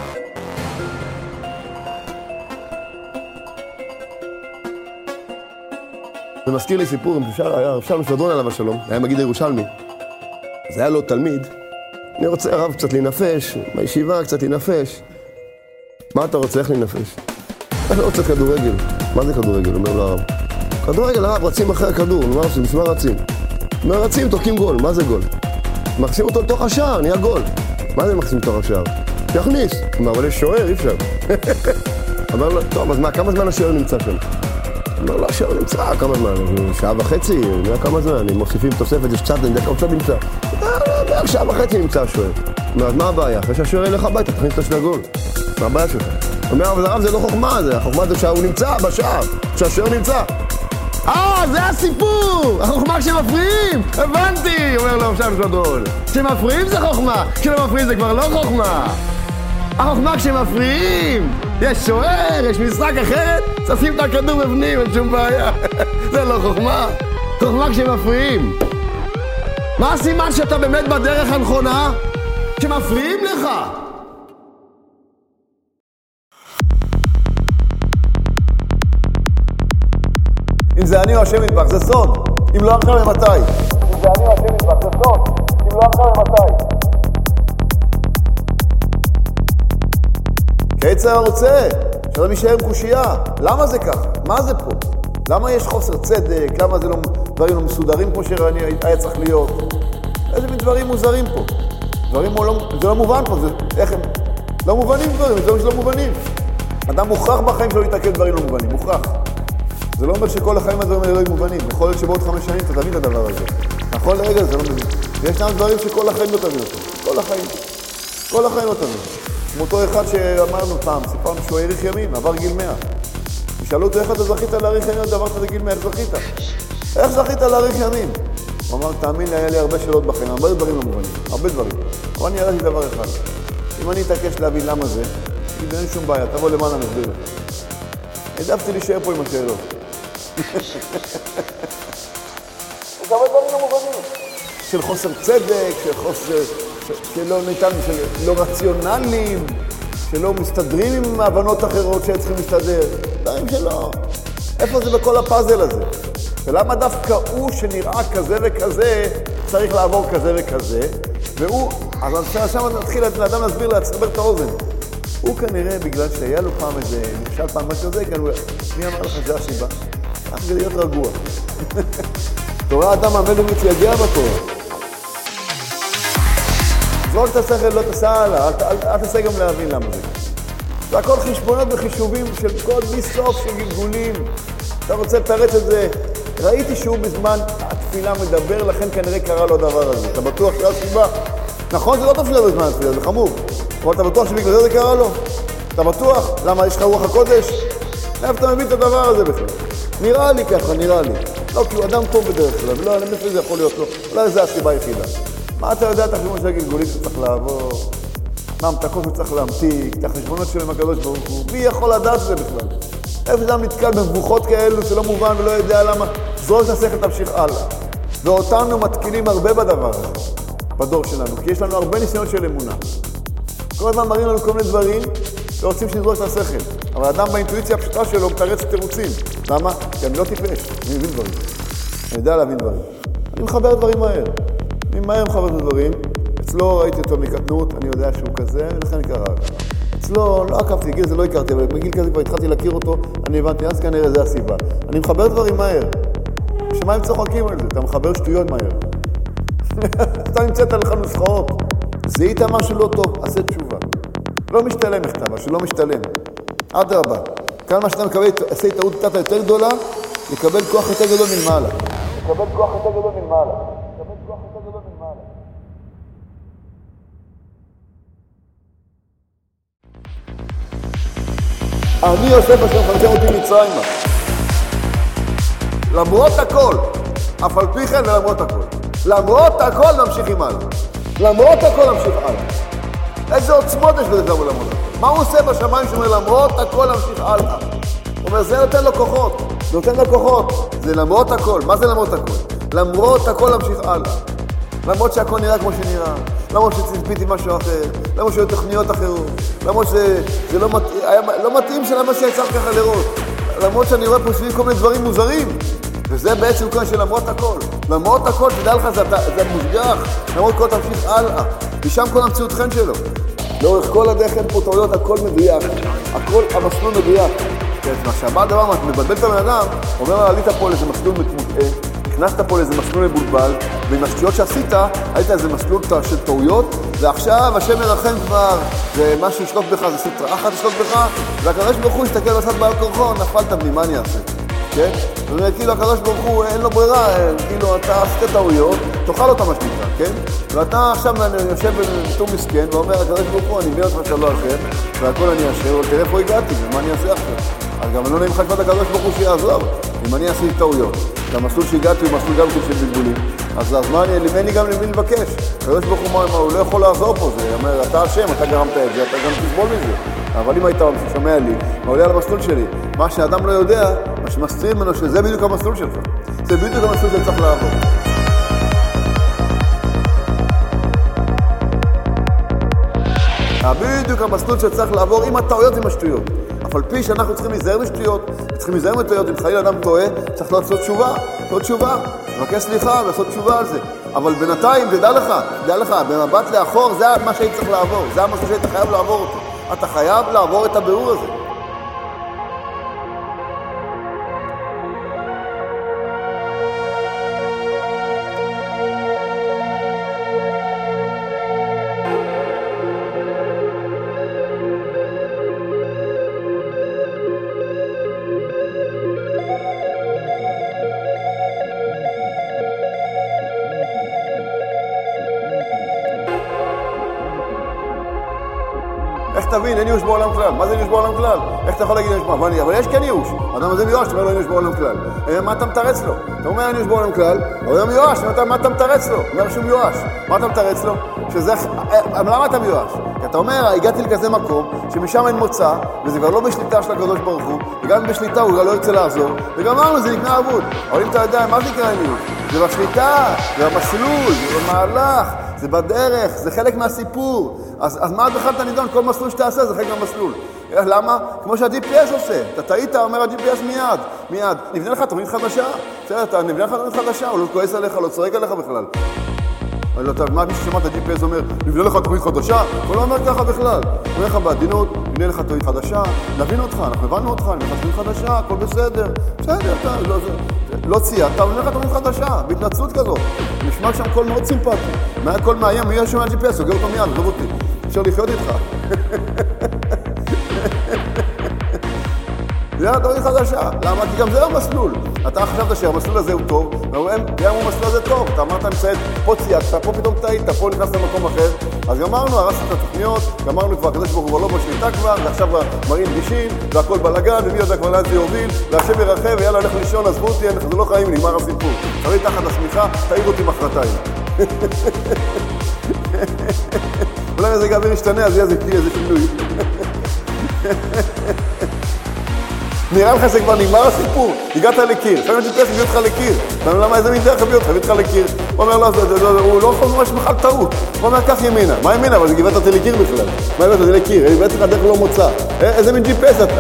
זה מזכיר לי סיפור, הרב שלום שבדרון עליו השלום, היה מגיד הירושלמי. אז היה לו תלמיד, אני רוצה הרב קצת להינפש, בישיבה קצת להינפש. מה אתה רוצה, איך להינפש? אני רוצה כדורגל. מה זה כדורגל? אומר לו הרב. כדורגל, הרב, רצים אחרי הכדור, מה עושים? בשביל מה רצים? אומר, רצים, תוקעים גול, מה זה גול? מכניסים אותו לתוך השער, נהיה גול. מה זה מכניסים לתוך השער? שיכניס. אומר, אבל יש שוער, אי אפשר. אומר לו, טוב, אז מה, כמה זמן השוער נמצא שם? אומר לו, השוער נמצא, כמה זמן? 1.5 שעה, אני יודע כמה זמן, הם מוסיפים תוספת, יש קצת, אני יודע כמה קצת נמצא. 1.5 שעה נמצא השוער. אומר, אז מה הבעיה? אחרי שהשוער ילך הביתה, תכניס את השני הגול. מה הבעיה שלך? אומר, אבל הרב זה לא חוכמה, החוכמה זה שהוא נמצא בשער, שהשוער נמצא. זה הסיפור! החוכמה כשמפריעים! הבנתי! אומר לו שם שבדרון. כשמפריעים זה חוכמה, כשלא מפריעים זה כבר לא חוכמה. החוכמה כשמפריעים! יש שוער, יש משחק אחרת, ששים את הכדור בפנים, אין שום בעיה. זה לא חוכמה. חוכמה כשמפריעים. מה הסימן שאתה באמת בדרך הנכונה? כשמפריעים לך! אם זה אני או השם יתברך, זה סוד. אם לא עכשיו למתי? אם זה אני או השם יתברך, זה סוד. אם לא עכשיו למתי? קיצר רוצה, שאתה משאר עם קושייה. למה זה ככה? מה זה פה? למה יש חוסר צדק? למה זה לא דברים לא מסודרים פה שאני היה צריך להיות? איזה דברים מוזרים פה? זה לא מובן פה, איך הם? לא מובנים דברים, זה דברים שלא מובנים. אדם מוכרח בחיים שלא להתעכב דברים לא מובנים, מוכרח. זה לא אומר שכל החיים הדברים האלה לא מובנים. יכול להיות שבעוד 5 שנים אתה תבין את הדבר הזה. נכון לרגע זה לא מבין. וישנם דברים שכל החיים לא תבין אותם. כל החיים לא תבין. כמו אותו אחד שאמרנו פעם, סיפרנו שהוא האריך ימים, עבר גיל 100. ושאלו אותו איך אתה זכית להאריך ימים, עברת לגיל 100, איך זכית? איך זכית להאריך ימים? הוא אמר, תאמין לי, היה לי הרבה שאלות בחיים, הרבה דברים לא מובנים, הרבה דברים. אבל אני ידעתי דבר אחד. אם אני אתעקש להבין למה זה, אין שום בעיה, תבוא למעלה נסביר לך. העדפתי להישאר פה עם השאלות. יש הרבה דברים לא מובנים. של חוסר צדק, של חוסר, שלא ניתן, שלא רציונליים, שלא מסתדרים עם הבנות אחרות שצריכים להסתדר. דברים שלא. איפה זה בכל הפאזל הזה? ולמה דווקא הוא שנראה כזה וכזה, צריך לעבור כזה וכזה, והוא, אז שם נתחיל לאדם להסביר, להסבר את האוזן. הוא כנראה, בגלל שהיה לו פעם איזה, נפשל פעם משהו הזה, מי אמר לך שזה הסיבה? אנחנו להיות רגוע. תורה אדם עמד ומתייגע בתורה. זרוק את השכל, לא תסע הלאה, אל תעשה גם להבין למה זה. זה הכל חשבונות וחישובים של כל מסוף של גלגולים. אתה רוצה לתרץ את זה. ראיתי שהוא בזמן התפילה מדבר, לכן כנראה קרה לו הדבר הזה. אתה בטוח שזה הסיבה? נכון, זה לא טוב שלא בזמן התפילה, זה חמור. אבל אתה בטוח שבגלל זה קרה לו? אתה בטוח? למה, יש לך רוח הקודש? איפה אתה מבין את הדבר הזה בכלל? נראה לי ככה, נראה לי. לא, כי הוא אדם טוב בדרך כלל, ולא, אני מבין שזה יכול להיות לו. אולי זה הסיבה היחידה. מה אתה יודע את החשבונות של הגלגולים שצריך לעבור? מה המתקות שצריך להמתיק? את החשבונות שלו עם הקדוש ברוך הוא? מי יכול לדעת את זה בכלל? איפה אדם נתקל במבוכות כאלו שלא מובן ולא יודע למה? זרוק את השכל, תמשיך הלאה. ואותנו מתקילים הרבה בדבר הזה, בדור שלנו, כי יש לנו הרבה ניסיונות של אמונה. כל הזמן מראים לנו כל מיני דברים לא רוצים שנדרוש את השכל. אבל האדם באינטואיציה הפשוטה שלו מתרץ תירוצים. למה? כי אני לא טיפש, אני מבין דברים. אני יודע להבין דברים. אני מחבר דברים מהר. אני מהר מחבר דברים. אצלו ראיתי אותו מקטנות, אני יודע שהוא כזה, ולכן קרה. אצלו לא עקבתי, גיל זה לא הכרתי, אבל בגיל כזה כבר התחלתי להכיר אותו, אני הבנתי, אז כנראה זה הסיבה. אני מחבר דברים מהר. שמיים צוחקים על זה, אתה מחבר שטויות מהר. אתה נמצאת לך נוסחאות. זיהית משהו לא טוב, עשה תשובה. לא משתלם מכתב, משהו לא משתלם. עד רבה. כאן מה שאתה מקבל, עשה טעות קצת יותר גדולה, לקבל כוח יותר גדול מלמעלה. לקבל כוח יותר גדול מלמעלה. לקבל כוח יותר גדול מלמעלה. אני יושב בשם חלקם אותי מצרימה. למרות הכל, אף על פי כן ולמרות הכל. למרות הכל נמשיכים הלאה. למרות הכל נמשיך הלאה. איזה עוצמות יש בזה למרות הכל. מה הוא עושה בשמיים שאומר למרות הכל נמשיך הלאה? הוא אומר זה נותן לו כוחות. זה נותן לו כוחות. זה למרות הכל. מה זה למרות הכל? למרות הכל נמשיך הלאה. למרות שהכל נראה כמו שנראה. למרות שציפיתי משהו אחר. למרות שהיו תוכניות אחרות. למרות שזה לא מתאים שלמה שיצר ככה לראות. למרות שאני רואה פה סביב כל מיני דברים מוזרים. וזה בעצם כל של למרות הכל. למרות הכל, תדע לך, זה מושגח. למרות הכל תמשיך הלאה. ושם כל המציאות חן שלו. לאורך כל הדרך אין פה טעויות, הכל מדויק. הכל המסלול מדויק. כשהבא הדבר, אתה מבלבל את הבן אדם, אומר לה, עלית פה לאיזה מסלול מטמוטעה, נכנסת פה לאיזה מסלול מבולבל, ועם השטויות שעשית, היית איזה מסלול של טעויות, ועכשיו השם מרחם כבר, ומה שישלוט בך זה סטרה אחת ישלוט בך, והקדוש ברוך הוא יסתכל בצד בעל כורחו, נפלת בני, מה אני אעשה? כן? זאת אומרת, כאילו הקדוש ברוך הוא אין לו ברירה, כאילו אתה עשית טעויות, תאכל אותה מה שנקרא, כן? ואתה עכשיו יושב בתור מסכן ואומר, הקדוש ברוך הוא, אני מבין אותך שלא אשם, והכל אני אשם, אבל תראה איפה הגעתי, ומה אני אעשה עכשיו? אז גם לא נעים לך כבר את הקדוש ברוך הוא שיעזור, אם אני אעשה טעויות. המסלול שהגעתי הוא מסלול גם של בלבולים, אז מה לי גם למי לבקש? הקדוש ברוך הוא לא יכול לעזור פה, זה אומר, אתה אשם, אתה גרמת את זה, אתה גם תסבול מזה. אבל אם היית שומע לי, מה עולה על המסלול שלי, מה שאדם לא יודע, מה שמסתירים ממנו שזה בדיוק המסלול שלך. זה בדיוק המסלול שצריך לעבור. בדיוק המסלול שצריך לעבור עם הטעויות ועם השטויות. אף על פי שאנחנו צריכים להיזהר משטויות, צריכים להיזהר מטעויות, אם חלילה אדם טועה, צריך לעשות תשובה, לעשות תשובה, לבקש סליחה ולעשות תשובה על זה. אבל בינתיים, תדע לך, במבט לאחור, זה מה שהיית צריך לעבור, זה המסלול שהיית חייב לעבור אותו. אתה חייב לעבור את הבירור הזה. איך תבין? אין ייאוש בעולם כלל. מה זה ייאוש בעולם כלל? איך אתה יכול להגיד ייאוש בעולם? אבל יש כן ייאוש. אדם הזה מיואש, אתה אומר לו אין ייאוש בעולם כלל. מה אתה מתרץ לו? אתה אומר אין ייאוש בעולם כלל, אבל הוא מיואש, מה אתה מתרץ לו? הוא אומר שהוא מיואש. מה אתה מתרץ לו? למה אתה מיואש? כי אתה אומר, הגעתי לכזה מקום, שמשם אין מוצא, וזה כבר לא בשליטה של הקדוש ברוך הוא, וגם בשליטה הוא לא ירצה לעזור, וגם אמרנו, זה נקנה עבוד. אבל אם אתה יודע, מה זה נקרא ייאוש? זה בשליטה, זה במסלול, זה במהלך, זה בדרך, זה חלק מהסיפור. אז מה בכלל אתה נידון? כל מסלול שתעשה זה חלק מהמסלול. למה? כמו שה-GPS עושה. אתה טעית, אומר ה-GPS מיד. נבנה לך תוכנית חדשה. בסדר, אתה נבנה לך תוכנית חדשה, הוא לא כועס עליך, לא צורק עליך בכלל. אבל אתה, מה מישהו שמע את ה-GPS אומר, נבנה לך תוכנית חדשה? הוא לא אומר ככה בכלל. הוא אומר לך בעדינות, נבנה לך תוכנית חדשה, נבין אותך, אנחנו הבנו אותך, נבנה לך תוכנית חדשה, הכל בסדר. בסדר, אתה לא ציינת, אתה נבנה לך תוכנית חדשה, בהתנצלות כזאת. נשמע שם קול מאוד סימפטי. מהקול מאיים, מי שומע ה-GPS, סוגר אותו מיד, עזוב אותי. אפשר לחיות איתך. זה התוכנית חדשה. למה? כי גם זה לא מסלול. אתה חשבת שהמסלול הזה הוא טוב, גם המסלול הזה טוב. אתה אמרת, מצייד, פה צייתת, פה פתאום טעית, פה נכנסת למקום אחר. אז גמרנו, הרסת את התוכניות, גמרנו כבר, כזה שברוך הוא לא בשליטה כבר, ועכשיו מראים גישים, והכל בלגן, ומי יודע כבר לאן זה יוביל, והשם ירחב, ויאללה, הולך לישון, עזבו אותי, זה לא חיים לי, נגמר הסיפור. תראי תחת השמיכה, תעיר אותי מחרתיים. אולי איזה גבר ישתנה, אז יהיה איזה שינוי. נראה לך שכבר נגמר הסיפור, הגעת לקיר, לפעמים GPS מביא אותך לקיר, אתה אומר למה איזה מין דרך הביא אותך, הביא אותך לקיר, הוא אומר לא, הוא לא יכול ממש בכלל טעות, הוא אומר כך ימינה, מה ימינה? אבל זה גיבת אותי לקיר בכלל, מה הבאת אותי לקיר, הבאת לך דרך לא מוצא, איזה מין GPS אתה?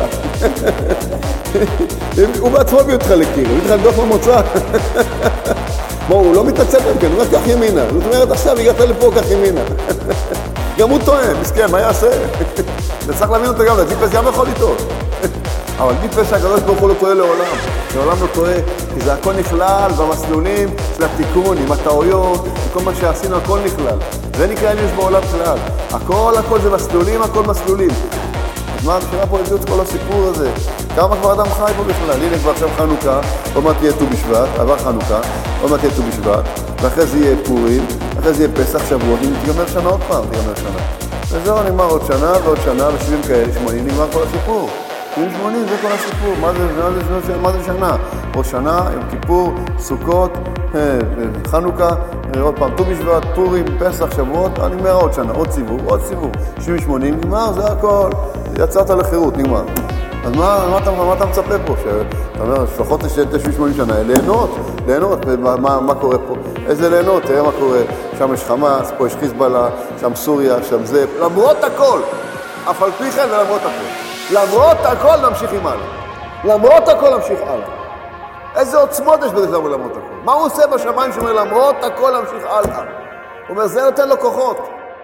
הוא בעצמו הביא אותך לקיר, הביא לך דרך לא מוצא, הוא לא מתעצב כאן, הוא אומר כך ימינה, זאת אומרת עכשיו הגעת לפה כך ימינה, גם הוא טועה, מסכן, מה יעשה? צריך להבין אותו גם, GPS גם יכול לטעות. אבל GPS שהקדוש ברוך הוא לא טועה לעולם, לעולם לא טועה, כי זה הכל נכלל במסלולים של התיקון, עם הטעויות, וכל מה שעשינו, הכל נכלל. זה נקרא אין יש בעולם כלל. הכל זה מסלולים, הכל מסלולים. אז מה, בשבילה פה הביאו את כל הסיפור הזה? כמה כבר אדם חי פה בכלל? הנה כבר עכשיו חנוכה, עוד מעט תהיה ט"ו בשבט, עבר חנוכה, עוד מעט תהיה ט"ו בשבט, ואחרי זה יהיה פורים, אחרי זה יהיה פסח, שבועות, תיגמר שנה עוד פעם, תיגמר שנה. וזהו, נגמר עוד שנה ועוד שנה, ו70 כאלה, 80, נגמר כל הסיפור. 80 זה כל הסיפור, מה זה שנה? ראש שנה, יום כיפור, סוכות, חנוכה, עוד פעם ט"ו בשבט, פורים, פסח, שבועות, נגמר עוד שנה, עוד סיבוב, 70-80, נגמר, זה הכל, יצאת לחירות, נגמר. אז מה אתה מצפה פה? אתה אומר, לפחות יש 80 שנה, ליהנות, מה קורה פה? איזה ליהנות? תראה מה קורה, שם יש חמאס, פה יש חיזבאללה, שם סוריה, שם זה, למרות הכל, אף על פי כן ולמרות הכל. למרות הכל נמשיך עם הלאה. למרות הכל נמשיך הלאה. איזה עוצמות יש בזה למרות הכל? מה הוא עושה בשמיים שאומר למרות הכל נמשיך הלאה? הוא אומר זה נותן לו כוחות.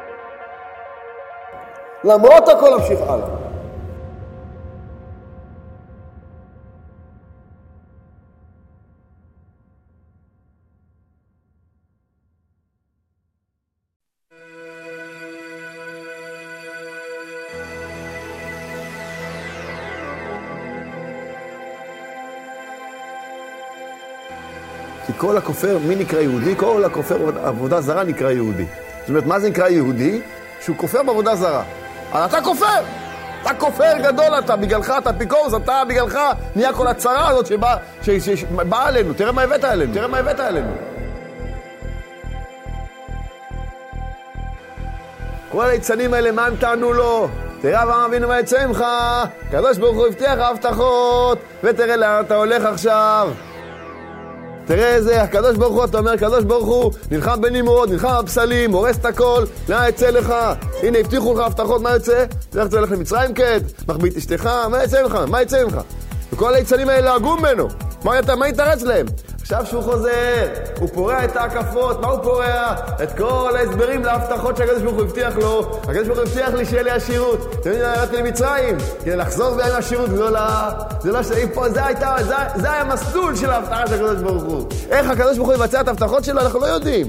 למרות הכל נמשיך הלאה. כי כל הכופר, מי נקרא יהודי? כל הכופר עבודה זרה נקרא יהודי. זאת אומרת, מה זה נקרא יהודי? שהוא כופר בעבודה זרה. אבל אתה כופר! אתה כופר גדול, אתה בגללך, אתה פיקורס, אתה בגללך נהיה כל הצרה הזאת שבאה עלינו. תראה מה הבאת עלינו. כל הליצנים האלה, מה הם טענו לו? תראה מה אבינו מה יצא ממך. הקדוש ברוך הוא הבטיח הבטחות, ותראה לאן אתה הולך עכשיו. תראה איזה, הקדוש ברוך הוא, אתה אומר, הקדוש ברוך הוא נלחם בנמרוד, נלחם בפסלים, הורס את הכל, לאן יצא לך? הנה, הבטיחו לך הבטחות, מה יוצא? אתה הולך למצרים כד, מחביא את אשתך, מה יצא ממך? וכל הליצנים האלה לעגו ממנו, מה יתרץ להם? עכשיו שהוא חוזר, הוא פורע את ההקפות, מה הוא פורע? את כל ההסברים להבטחות שהקדוש ברוך הוא הבטיח לו. הקדוש ברוך הוא הבטיח לי שיהיה לי עשירות. אתם יודעים, ירדתי למצרים, כדי לחזור ועם עשירות גדולה. זה היה מסלול של ההבטחה של הקדוש ברוך הוא. איך הקדוש ברוך הוא יבצע את ההבטחות שלו, אנחנו לא יודעים.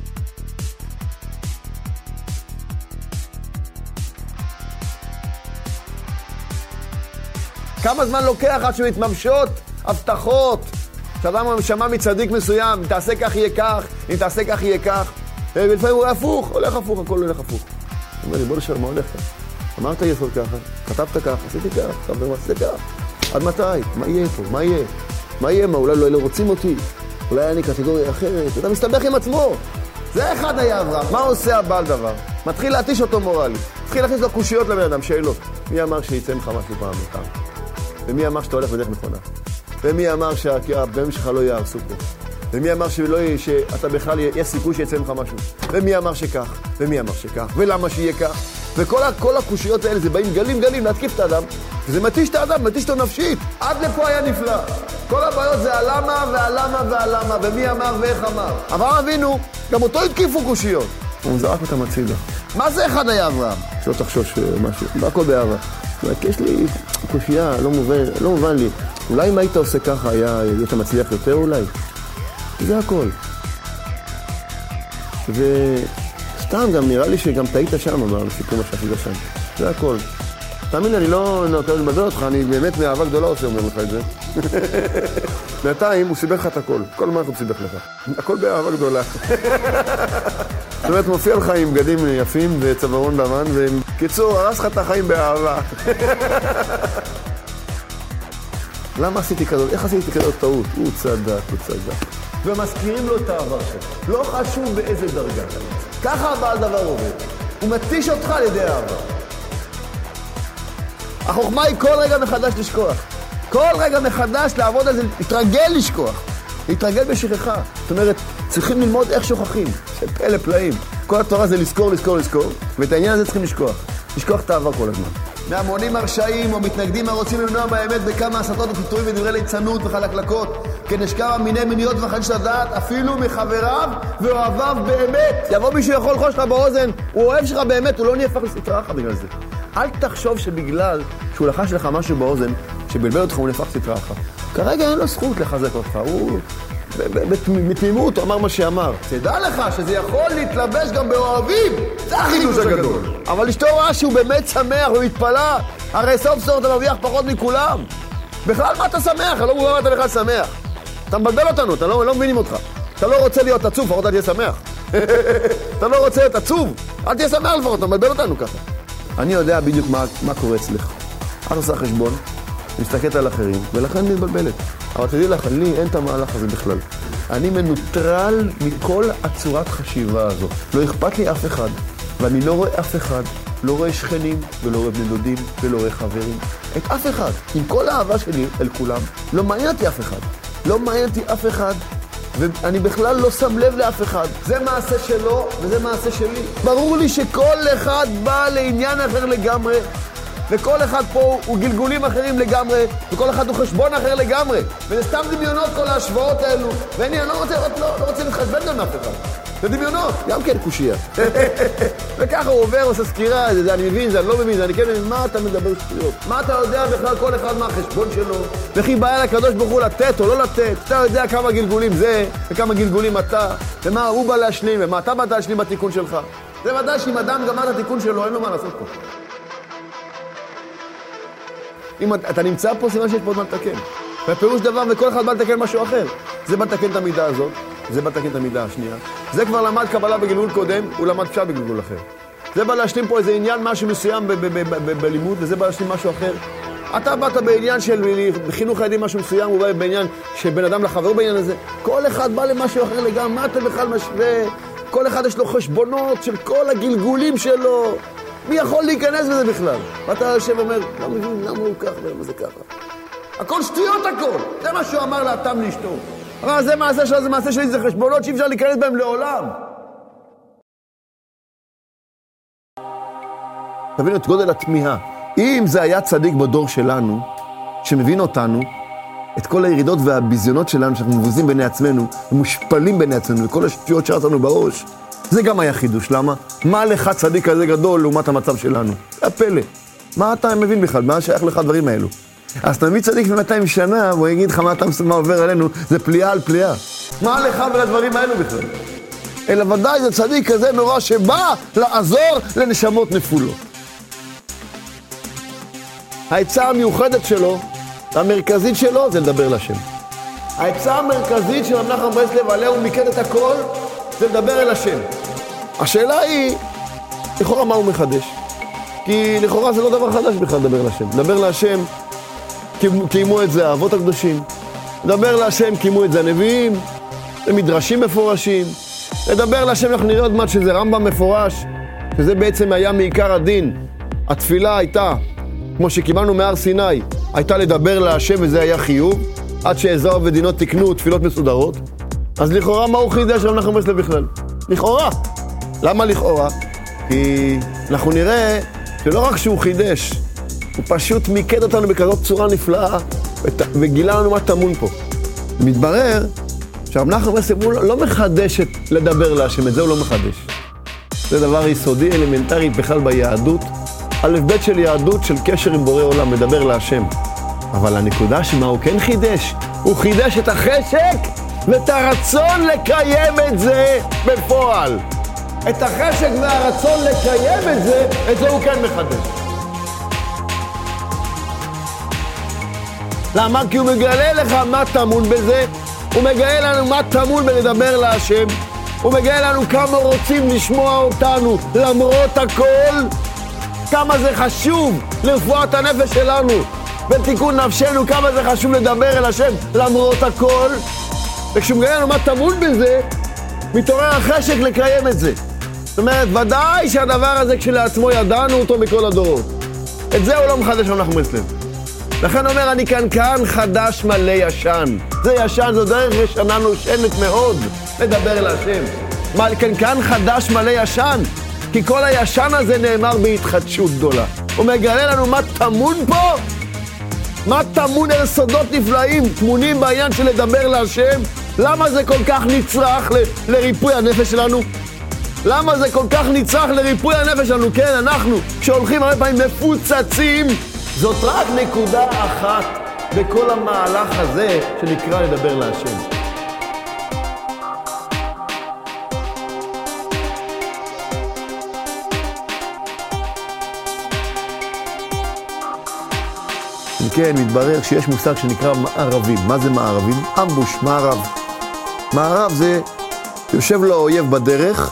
כמה זמן לוקח עד שמתממשות הבטחות? שאדם שמע מצדיק מסוים, אם תעשה כך יהיה כך, אם תעשה כך יהיה כך. ולפעמים הוא הולך הפוך, הכל הולך הפוך. הוא אומר לי, בוא נשאר, מה הולך כאן? אמרת יסוד ככה, כתבת כך, עשיתי כך, חבר עשיתי כך. עד מתי? מה יהיה פה? מה יהיה? אולי לא רוצים אותי? אולי אני קטגוריה אחרת? אתה מסתבך עם עצמו. זה אחד היה אברהם. מה עושה הבעל דבר? מתחיל להתיש אותו מורלי. מתחיל להכניס לו קושיות לבן אדם, שאלות. מי אמר שיצא ממך משהו פעם מכאן? ומי אמר שאתה הולך בדרך נכונה? ומי אמר שהבנים שלך לא יהרסו פה? ומי אמר שאתה בכלל יש סיכוי שיצא ממך משהו? ומי אמר שכך? ומי אמר שכך? ולמה שיהיה כך? וכל הקושיות האלה זה באים גלים להתקיף את האדם, וזה מתיש את האדם, מתיש אותו נפשית. עד לפה היה נפלא. כל הבעיות זה הלמה, ומי אמר ואיך אמר. אברהם אבינו, גם אותו התקיפו קושיות. הוא זרק אותם הצידה. מה זה אחד היה אברהם? שלא תחשוש משהו, לא הכל באהבה. יש לי קושייה, לא מובן לי. אולי אם היית עושה ככה, היית מצליח יותר אולי? זה הכל. וסתם גם נראה לי שגם טעית שם, אמר, לסיכום מה שעשית שם. זה הכל. תאמין לי, אני לא נותן לבדל אותך, אני באמת מאהבה גדולה עושה, אומר לך את זה. בינתיים הוא סיבך לך את הכל. כל מה הוא סיבך לך. הכל באהבה גדולה. זאת אומרת, מופיע לך עם בגדים יפים וצווארון לבן, וקיצור, הרס לך את החיים באהבה. למה עשיתי כזאת? איך עשיתי כזאת טעות? הוא צדק. ומזכירים לו את העבר שלו. לא חשוב באיזה דרגה. ככה הבעל דבר עובד. הוא מתיש אותך על ידי העבר. החוכמה היא כל רגע מחדש לשכוח. כל רגע מחדש לעבוד על זה, להתרגל לשכוח. להתרגל בשכחה. זאת אומרת, צריכים ללמוד איך שוכחים. זה פלא פלאים. כל התורה זה לזכור, לזכור, לזכור. ואת העניין הזה צריכים לשכוח. לשכוח את האהבה כל הזמן. מהמונים הרשעים או מתנגדים הרוצים למנוע באמת בכמה הסתות ופיתויים ודברי ליצנות וחלקלקות, כנשכר מיני מיניות וחדש לדעת, אפילו מחבריו ואוהביו באמת. יבוא מישהו יכול לחוש לך באוזן, הוא אוהב שלך באמת, הוא לא נהפך לסטרה לך בגלל זה. אל תחשוב שבגלל שהוא לחש לך משהו באוזן, שבלבל אותך הוא נהפך סטרה לך. כרגע אין לו זכות לחזק אותך, הוא בתמימות אמר מה שאמר. תדע לך שזה יכול להתלבש גם באוהבים, זה החידוש הגדול. אבל אשתו רואה שהוא באמת שמח ומתפלא, הרי סוף סוף אתה מרוויח פחות מכולם. בכלל מה אתה שמח? לא מובן מה אתה בכלל שמח. אתה מבלבל אותנו, אתה לא מבינים אותך. אתה לא רוצה להיות עצוב, לפחות אל תהיה שמח. אתה לא רוצה להיות עצוב, אל תהיה שמח לפחות, אתה מבלבל אותנו ככה. אני יודע בדיוק מה קורה אצלך. את עושה חשבון, מסתכלת על אחרים, ולכן מתבלבלת. אבל תדעי לך, לי אין את המהלך הזה בכלל. אני מנוטרל מכל הצורת חשיבה הזאת. לא אכפת לי אף אחד, ואני לא רואה אף אחד, לא רואה שכנים, ולא רואה בני דודים, ולא רואה חברים. את אף אחד. עם כל האהבה שלי אל כולם, לא מעניין אותי אף אחד. לא מעניין אותי אף אחד, ואני בכלל לא שם לב לאף אחד. זה מעשה שלו, וזה מעשה שלי. ברור לי שכל אחד בא לעניין אחר לגמרי, וכל אחד פה הוא גלגולים אחרים לגמרי, וכל אחד הוא חשבון אחר לגמרי. וזה סתם דמיונות כל ההשוואות האלו. ואני לא רוצה להתחשבן גם אף אחד. זה דמיונות, גם כן קושייה. וככה הוא עובר, עושה סקירה, זה אני מבין, זה אני לא מבין, זה אני כן מבין, מה אתה מדבר שטויות? מה אתה יודע בכלל כל אחד מה החשבון שלו? וכי בעיה לקדוש ברוך הוא לתת או לא לתת? אתה יודע כמה גלגולים זה, וכמה גלגולים אתה, ומה הוא בא להשלים, ומה אתה באת להשלים בתיקון שלך. זה ודאי שאם אדם גמר את התיקון שלו, אין לו מה לעשות פה. אם אתה נמצא פה, סימן שיש פה עוד מה לתקן. והפירוש דבר, וכל אחד בא לתקן משהו אחר. זה בא לתקן את המידה הזאת, זה בא לתקן את המידה השנייה. זה כבר למד קבלה בגלגול קודם, הוא למד פשט בגלגול אחר. זה בא להשלים פה איזה עניין, משהו מסוים בלימוד, וזה בא להשלים משהו אחר. אתה באת בעניין של חינוך ילדים משהו מסוים, הוא בא בעניין של בן אדם לחבר בעניין הזה. כל אחד בא למשהו אחר לגמרי, מה אתה בכלל משווה? כל אחד יש לו חשבונות של כל הגלגולים שלו. מי יכול להיכנס בזה בכלל? ואתה יושב ואומר, לא מבין למה הוא כך ולמה זה ככה. הכל שטויות הכל. זה מה שהוא אמר לאתם לאשתו. אבל זה מעשה שלו, זה מעשה שלי, זה חשבונות שאי אפשר להיכנס בהם לעולם. תבינו את גודל התמיהה. אם זה היה צדיק בדור שלנו, שמבין אותנו, את כל הירידות והביזיונות שלנו, שאנחנו מבוזים בעיני עצמנו, ומושפלים בעיני עצמנו, וכל השטויות שעתנו בראש, זה גם היה חידוש. למה? מה לך צדיק כזה גדול לעומת המצב שלנו? זה הפלא. מה אתה מבין בכלל? מה שייך לך הדברים האלו? אז תביא צדיק ב-200 שנה, והוא יגיד לך מה עובר עלינו, זה פליאה על פליאה. מה לך ולדברים האלו בכלל? אלא ודאי זה צדיק כזה נורא שבא לעזור לנשמות נפולות. העצה המיוחדת שלו, המרכזית שלו, זה לדבר לשם. העצה המרכזית של רב נחמן ברסלב, עליה הוא מיקד את הכל, זה לדבר אל השם. השאלה היא, לכאורה מה הוא מחדש? כי לכאורה זה לא דבר חדש בכלל לדבר לשם. לדבר להשם, קיימו את זה האבות הקדושים. לדבר להשם, קיימו את זה הנביאים, מדרשים מפורשים. לדבר להשם, אנחנו נראה עוד מעט שזה רמב"ם מפורש, שזה בעצם היה מעיקר הדין. התפילה הייתה, כמו שקיבלנו מהר סיני, הייתה לדבר להשם וזה היה חיוב, עד שעזרא ודינו תקנו תפילות מסודרות. אז לכאורה מה הוא חידש רב נחמן ברסלב בכלל? לכאורה. למה לכאורה? כי אנחנו נראה שלא רק שהוא חידש, הוא פשוט מיקד אותנו בכזאת צורה נפלאה, וגילה לנו מה טמון פה. מתברר שרב נחמן ברסלב הוא לא מחדש לדבר להשם, את זה הוא לא מחדש. זה דבר יסודי, אלמנטרי בכלל ביהדות, א' ב' של יהדות של קשר עם בורא עולם, מדבר להשם. אבל הנקודה שמה הוא כן חידש? הוא חידש את החשק ואת הרצון לקיים את זה בפועל. את החשק והרצון לקיים את זה הוא כן מחדש. למה? כי הוא מגלה לך מה טמון בזה, הוא מגלה לנו מה טמון בלדבר להשם, הוא מגלה לנו כמה רוצים לשמוע אותנו למרות הכל, כמה זה חשוב לרפואת הנפש שלנו ולתיקון נפשנו, כמה זה חשוב לדבר אל השם למרות הכל, וכשהוא מגלה לנו מה טמון בזה, מתעורר החשק לקיים את זה. זאת אומרת, ודאי שהדבר הזה כשלעצמו ידענו אותו מכל הדורות. את זה הוא לא מחדש רב נחמן ברסלב. לכן אומר, אני כאן חדש מלא ישן. זה ישן, זו דרך ישנה נושנת מאוד, לדבר אל השם. מה, כאן חדש מלא ישן? כי כל הישן הזה נאמר בהתחדשות גדולה. הוא מגלה לנו מה טמון פה? מה טמון, אלה סודות נפלאים, טמונים בעניין של לדבר להשם? למה זה כל כך נצרך לריפוי הנפש שלנו? למה זה כל כך נצרך לריפוי הנפש שלנו? כן, אנחנו, כשהולכים הרבה פעמים מפוצצים, זאת רק נקודה אחת בכל המהלך הזה שנקרא לדבר להשם. כן, מתברר שיש מושג שנקרא מערבים. מה זה מערבים? אמבוש, מערב. מערב זה יושב לו האויב בדרך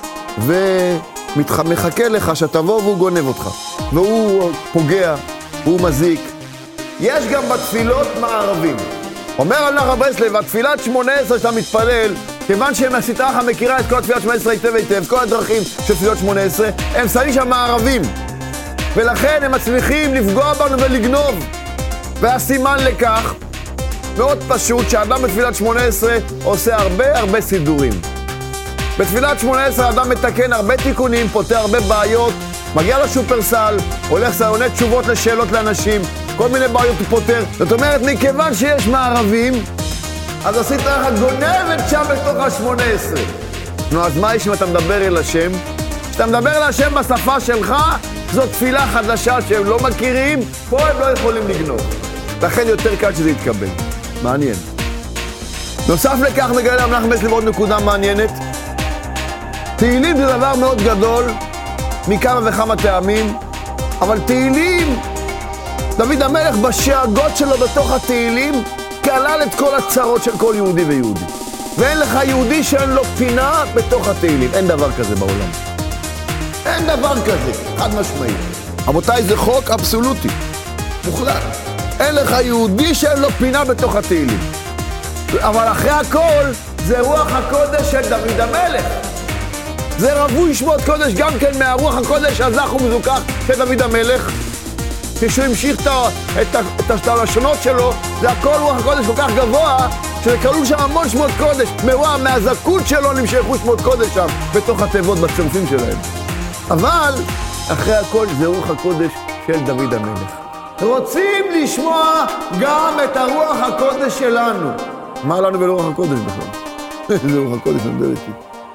ומחכה לך שתבוא והוא גונב אותך. והוא פוגע, הוא מזיק. יש גם בתפילות מערבים. אומר הלך ברסלב, התפילת 18 שאתה מתפלל, כיוון שהסדרה שלך מכירה את כל התפילת 18 היטב, כל הדרכים של תפילות 18, הם שמים שם מערבים. ולכן הם מצליחים לפגוע בנו ולגנוב. והסימן לכך, מאוד פשוט, שהאדם בתפילת 18 עושה הרבה סידורים. בתפילת 18 האדם מתקן הרבה תיקונים, פותר הרבה בעיות, מגיע לשופרסל, הולך עונה תשובות לשאלות לאנשים, כל מיני בעיות הוא פותר. זאת אומרת, מכיוון שיש מערבים, אז עשית לך גונבת שם בתוך ה-18. נו, אז מה יש אם אתה מדבר אל השם? כשאתה מדבר אל השם בשפה שלך, זו תפילה חדשה שהם לא מכירים, פה הם לא יכולים לגנוב. לכן יותר קל שזה יתקבל. מעניין. נוסף לכך מגלה המלאך ברסלב עוד נקודה מעניינת. תהילים זה דבר מאוד גדול, מכמה וכמה טעמים, אבל תהילים, דוד המלך בשאגות שלו בתוך התהילים, כלל את כל הצרות של כל יהודי ויהודי. ואין לך יהודי שאין לו פינה בתוך התהילים. אין דבר כזה בעולם. אין דבר כזה, חד משמעי. רבותיי, זה חוק אבסולוטי, מוחלט. אין לך יהודי שאין לו פינה בתוך התהילים. אבל אחרי הכל, זה רוח הקודש של דוד המלך. זה רבוי שמות קודש גם כן מהרוח הקודש הזך ומזוכח של דוד המלך. כשהוא המשיך את הלשונות שלו, זה הכל רוח הקודש כל כך גבוה, שזה כלול שם המון שמות קודש. מהזכות שלו נמשכו שמות קודש שם, בתוך התיבות, בצירופים שלהם. אבל אחרי הכל זה רוח הקודש של דוד המלך. רוצים לשמוע גם את הרוח הקודש שלנו. מה לנו ברוח הקודש בכלל? זה רוח הקודש נדבר איתי.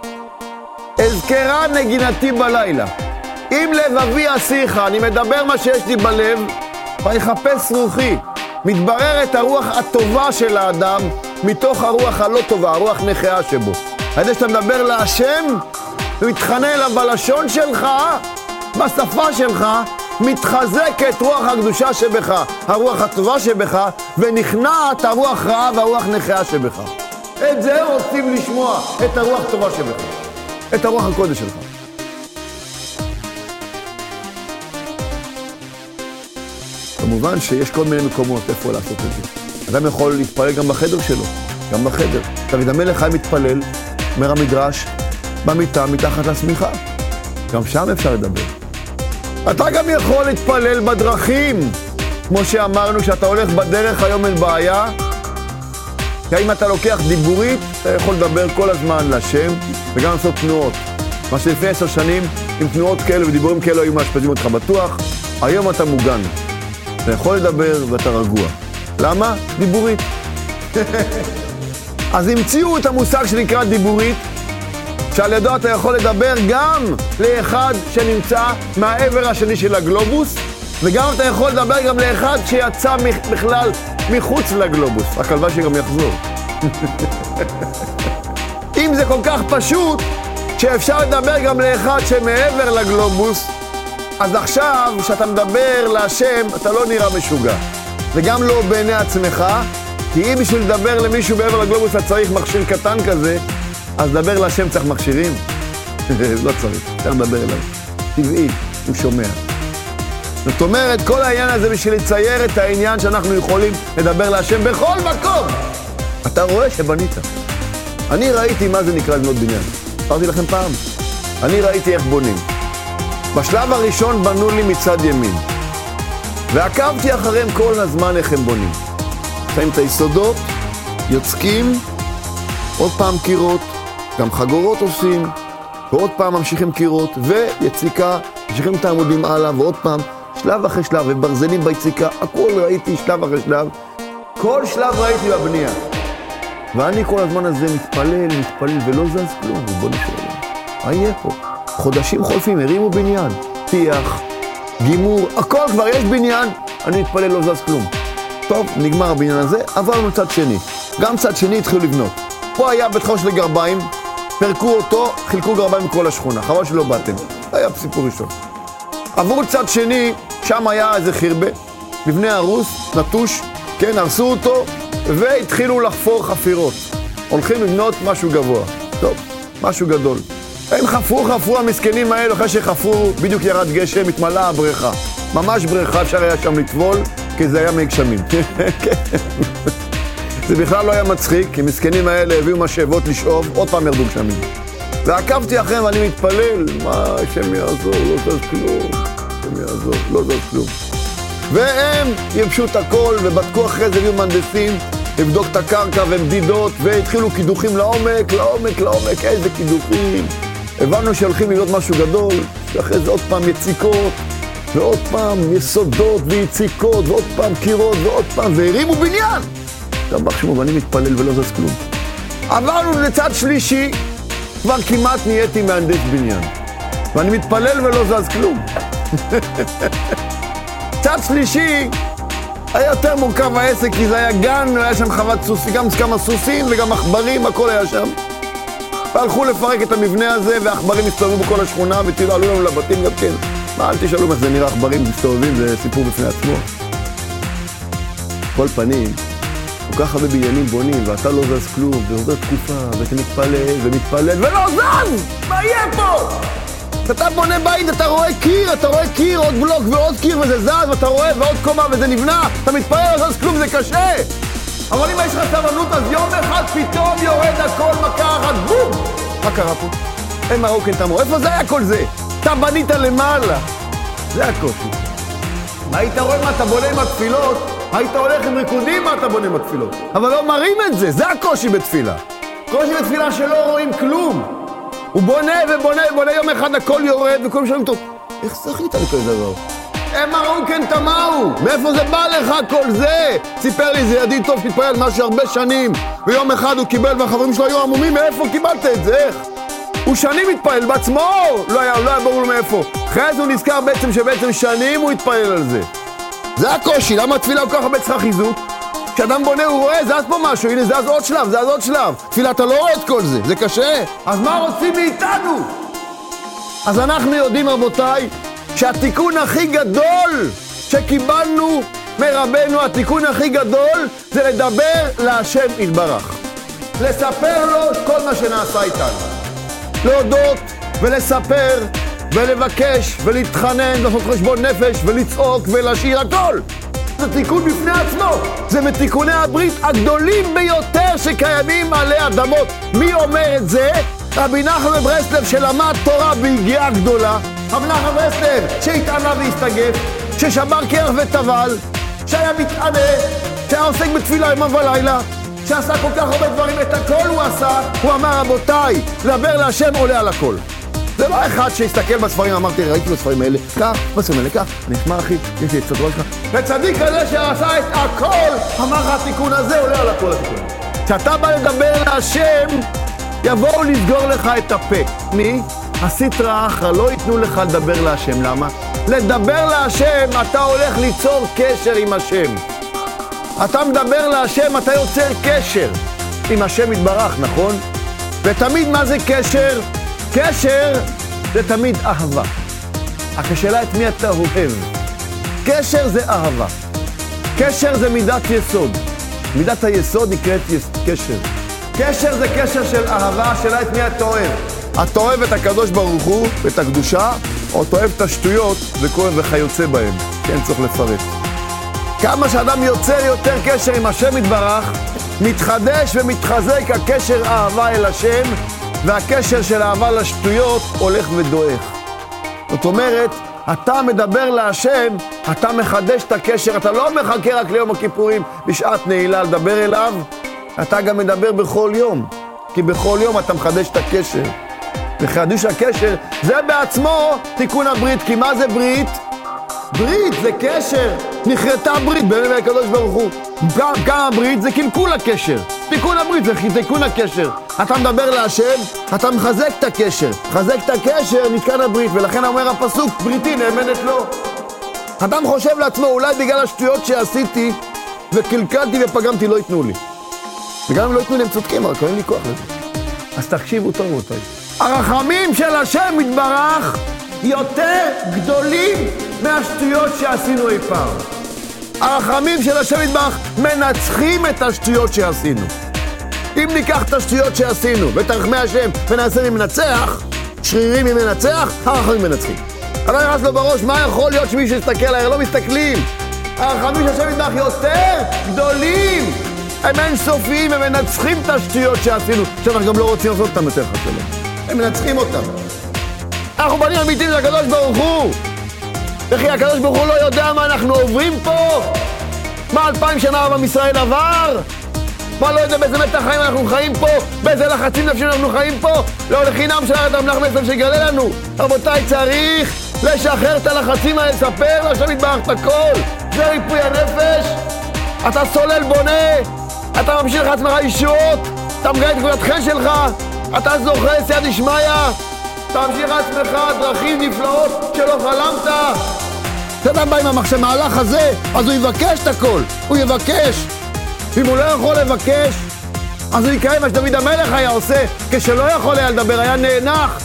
אזכרה נגינתי בלילה. אם לבבי אשיך, אני מדבר מה שיש לי בלב, ויחפש רוחי. מתבררת הרוח הטובה של האדם מתוך הרוח הלא טובה, הרוח נחיה שבו. הידי שאתה מדבר להשם ומתחנן אליו בלשון שלך, בשפה שלך, מתחזקת רוח הקדושה שבך, הרוח הטובה שבך, ונכנעת הרוח רעה והרוח נחיה שבך. את זה רוצים לשמוע, את הרוח הטובה שבך, את הרוח הקודש שלך. כמובן שיש כל מיני מקומות איפה לעשות את זה. אדם יכול להתפלל גם בחדר שלו, גם בחדר. דוד המלך היה מתפלל, אומר המדרש, במיטה מתחת לשמיכה. גם שם אפשר לדבר. אתה גם יכול להתפלל בדרכים, כמו שאמרנו, כשאתה הולך בדרך היום אין בעיה, כי אם אתה לוקח דיבורית, אתה יכול לדבר כל הזמן לשם, וגם לעשות תנועות. מה שלפני 10 שנים, עם תנועות כאלו ודיבורים כאלו היו מאשפזים אותך בטוח, היום אתה מוגן. אתה יכול לדבר ואתה רגוע. למה? דיבורית. אז המציאו את המושג שנקרא דיבורית, שעל ידו אתה יכול לדבר גם לאחד שנמצא מהעבר השני של הגלובוס, וגם אתה יכול לדבר גם לאחד שיצא בכלל מחוץ לגלובוס. רק הלוואי שגם יחזור. אם זה כל כך פשוט שאפשר לדבר גם לאחד שמעבר לגלובוס, אז עכשיו שאתה מדבר להשם אתה לא נראה משוגע. וגם לא בעיני עצמך, כי אם בשביל לדבר למישהו מעבר לגלובוס אתה צריך מכשיר קטן כזה, אז לדבר להשם צריך מכשירים? לא צריך, צריך לדבר אליו. טבעי, הוא שומע. זאת אומרת, כל העניין הזה בשביל לצייר את העניין שאנחנו יכולים לדבר להשם בכל מקום. אתה רואה שבנית. אני ראיתי מה זה נקרא לבנות בניין. אמרתי לכם פעם. אני ראיתי איך בונים. בשלב הראשון בנו לי מצד ימין. ועקבתי אחריהם כל הזמן איך הם בונים. שמים את היסודות, יוצקים, עוד פעם קירות, גם חגורות עושים, ועוד פעם ממשיכים קירות, ויציקה, ממשיכים את העמודים הלאה, ועוד פעם, שלב אחרי שלב, וברזלים ביציקה, הכל ראיתי שלב אחרי שלב, כל שלב ראיתי בבנייה. ואני כל הזמן הזה מתפלל, ולא זז כלום, ובוא נשאר. מה יהיה פה? חודשים חולפים, הרימו בניין, טיח, גימור, הכל כבר יש בניין, אני מתפלל, לא זז כלום. טוב, נגמר הבניין הזה, עברנו צד שני. גם צד שני התחילו לבנות. פה היה בית חרוש לגרביים, פרקו אותו, חילקו גרביים בכל השכונה, חבל שלא באתם. זה היה סיפור ראשון. עברו צד שני, שם היה איזה חירבה, מבנה הרוס, נטוש, כן, הרסו אותו, והתחילו לחפור חפירות. הולכים לבנות משהו גבוה. טוב, משהו גדול. הם חפרו המסכנים האלו, אחרי שחפרו, בדיוק ירד גשם, התמלאה הבריכה. ממש בריכה, אפשר היה שם לטבול, כי זה היה מי גשמים. זה בכלל לא היה מצחיק, כי מסכנים האלה הביאו משאבות לשאוב, עוד פעם ירדו גשמים. ועקבתי אחריהם ואני מתפלל, מה, השם יעזור, לא זז כלום, השם יעזור, לא זז כלום. והם יבשו את הכל ובדקו אחרי זה, הביאו מהנדסים, לבדוק את הקרקע ומדידות, והתחילו קידוחים לעומק, איזה קידוחים. הבנו שהולכים לבנות משהו גדול, ואחרי זה עוד פעם יציקות, ועוד פעם יסודות ויציקות, ועוד פעם קירות, ועוד פעם, והרימו בניין. טבח שמו, ואני מתפלל ולא זז כלום. עברנו לצד שלישי, כבר כמעט נהייתי מהנדס בניין. ואני מתפלל ולא זז כלום. צד שלישי, היה יותר מורכב העסק, כי זה היה גן, היה שם חוות סוסים, גם כמה סוסים וגם עכברים, הכל היה שם. והלכו לפרק את המבנה הזה, והעכברים הסתובבו בכל השכונה, עלו לנו לבתים גם כן. מה, אל תשאלו איך זה נראה, עכברים מסתובבים, זה סיפור בפני עצמו. כל פנים, כל כך הרבה בניינים בונים, ואתה לא זז כלום, ועוברת תקופה, ואתה מתפלל, ולא זז! מה יהיה פה? אתה בונה בית, אתה רואה קיר, עוד בלוק ועוד קיר, וזה זז, ואתה רואה, ועוד קומה, וזה נבנה, אתה מתפלל, לא זז כלום, זה קשה. אבל אם יש לך סבלנות, אז יום אחד פתאום יורד הכל מכה אחת, בום! מה קרה פה? אין מרוקן תמור, איפה זה היה כל זה? אתה בנית למעלה. זה הקושי. היית רואה מה אתה בונה עם התפילות, היית הולך עם ריקודים מה אתה בונה עם התפילות. אבל לא מראים את זה, זה הקושי בתפילה. קושי בתפילה שלא רואים כלום. הוא בונה ובונה, יום אחד הכל יורד, וכולם שואלים אותו, איך זכית לכל דבר? הם מרוקן תמרו, מאיפה זה בא לך כל זה? סיפר לי, זה ידיד טוב שהתפעל משהו הרבה שנים, ויום אחד הוא קיבל והחברים שלו היו עמומים, מאיפה קיבלת את זה? איך? הוא שנים התפעל בעצמו, לא היה ברור לו מאיפה. אחרי זה הוא נזכר שבעצם שנים הוא התפעל על זה. זה הקושי, למה התפילה הוא ככה בצחה חיזוק? כשאדם בונה הוא רואה, זז פה משהו, הנה זז עוד שלב. תפילה אתה לא רואה את כל זה, זה קשה. אז מה רוצים מאיתנו? אז אנחנו יודעים רבותיי, שהתיקון הכי גדול שקיבלנו מרבנו, התיקון הכי גדול זה לדבר להשם יתברך. לספר לו כל מה שנעשה איתנו. להודות ולספר ולבקש ולהתחנן, לעשות חשבון נפש ולצעוק ולשיר הכל. זה תיקון בפני עצמו. זה מתיקוני הברית הגדולים ביותר שקיימים עלי אדמות. מי אומר את זה? רבי נחמן מברסלב שלמד תורה ביגיעה גדולה. רבי נחמן מברסלב שהתענה והסתגף, ששבר קרח וטבל, שהיה מתענה, שהיה עוסק בתפילה יום ולילה, שעשה כל כך הרבה דברים, את הכל הוא עשה. הוא אמר רבותיי, לדבר להשם עולה על הכל. זה לא אחד שהסתכל בספרים, אמרתי, ראיתי בספרים האלה, כך, בספרים האלה, כך, נשמע אחי, יש לי את סדרו שלך. וצדיק הזה שעשה את הכל, אמר לך התיקון הזה עולה על הכל התיקון. כשאתה בא לדבר להשם, יבואו לסגור לך את הפה. מי? הסטרא אחרא, לא ייתנו לך לדבר להשם. למה? לדבר להשם, אתה הולך ליצור קשר עם השם. אתה מדבר להשם, אתה יוצר קשר עם השם יתברך, נכון? ותמיד מה זה קשר? קשר זה תמיד אהבה. השאלה את מי אתה אוהב. קשר זה אהבה. קשר זה מידת יסוד. מידת היסוד נקראת קשר. קשר זה קשר של אהבה, השאלה את מי אתה אוהב. אתה אוהב את הקדוש ברוך הוא ואת הקדושה, או אתה אוהב את השטויות וכיוצא בהם. כן, צריך לפרט. כמה שאדם יוצר יותר קשר עם השם יתברך, מתחדש ומתחזק הקשר אהבה אל השם, והקשר של אהבה לשטויות הולך ודועך. זאת אומרת, אתה מדבר להשם, אתה מחדש את הקשר, אתה לא מחכה רק ליום הכיפורים בשעת נעילה לדבר אליו, אתה גם מדבר בכל יום, כי בכל יום אתה מחדש את הקשר. וחידוש הקשר זה בעצמו תיקון הברית, כי מה זה ברית? ברית זה קשר, נכרתה ברית בין הקדוש ברוך הוא. גם הברית זה קלקול הקשר, תיקון הברית זה תיקון הקשר. אתה מדבר להשם, אתה מחזק את הקשר, מחזק את הקשר, נתקן הברית, ולכן אומר הפסוק, בריתי נאמנת לו. אדם חושב לעצמו, אולי בגלל השטויות שעשיתי וקלקלתי ופגמתי לא ייתנו לי. וגם אם לא ייתנו לי הם צודקים, רק אין לי כוח לזה. אז תקשיבו טוב אותי. הרחמים של השם מתברך יותר גדולים מהשטויות שעשינו אי פעם. הרחמים של השם מתברך מנצחים את השטויות שעשינו. אם ניקח את השטויות שעשינו ואת רחמי השם ונעשה מנצח, שרירים מנצח, הרחמים מנצחים. אבל נכנס לו בראש, מה יכול להיות שמישהו יסתכל עליהם? לא מסתכלים. הרחמים של השם מתברך יותר גדולים, הם אינסופיים, הם מנצחים את השטויות שעשינו, שאנחנו גם לא רוצים לעשות אותם יותר חשוב. הם מנצחים אותם. אנחנו בנים אמיתיים של הקדוש ברוך הוא. וכי הקדוש ברוך הוא לא יודע מה אנחנו עוברים פה? מה 2000 שנה עם ישראל עבר? מה לא יודע באיזה מתח חיים אנחנו חיים פה? באיזה לחצים נפשיים אנחנו חיים פה? לא לחינם של האדם מלאך מסף שיגלה לנו. רבותיי, צריך לשחרר את הלחצים האלה, לספר להשם יתברך את הכל. זה ריפוי הנפש. אתה סולל בונה, אתה ממשיך לעצמך ישועות, אתה מגלה את נקודת חן שלך, אתה זוכה סייעתא דשמיא, אתה ממשיך לעצמך דרכים נפלאות שלא חלמת. כשאדם בא עם המהלך הזה, אז הוא יבקש את הכל, הוא יבקש. ואם הוא לא יכול לבקש, אז הוא יקיים מה שדוד המלך היה עושה, כשלא יכול היה לדבר, היה נאנח,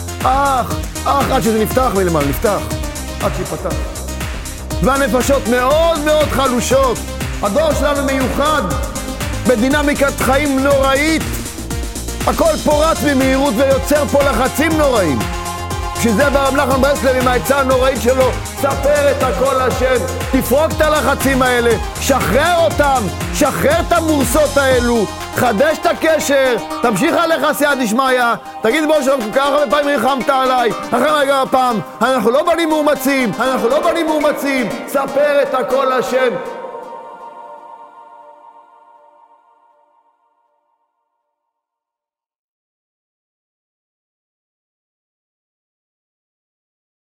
עד שזה נפתח מלמעלה, נפתח, עד שיפתח. והנפשות מאוד מאוד חלושות. הדור שלנו מיוחד, בדינמיקת חיים נוראית, הכל פורץ במהירות ויוצר פה לחצים נוראים. בשביל זה ברב נחמן ברסלב עם העצה הנוראית שלו, ספר את הכל השם, תפרוק את הלחצים האלה, שחרר אותם, שחרר את המורסות האלו, חדש את הקשר, תמשיך עליך סייעתא דשמיא, תגיד בוא שלום, ככה בפעמים ריחמת עליי, אחרי רגע הפעם, אנחנו לא בנים מאומצים, ספר את הכל השם,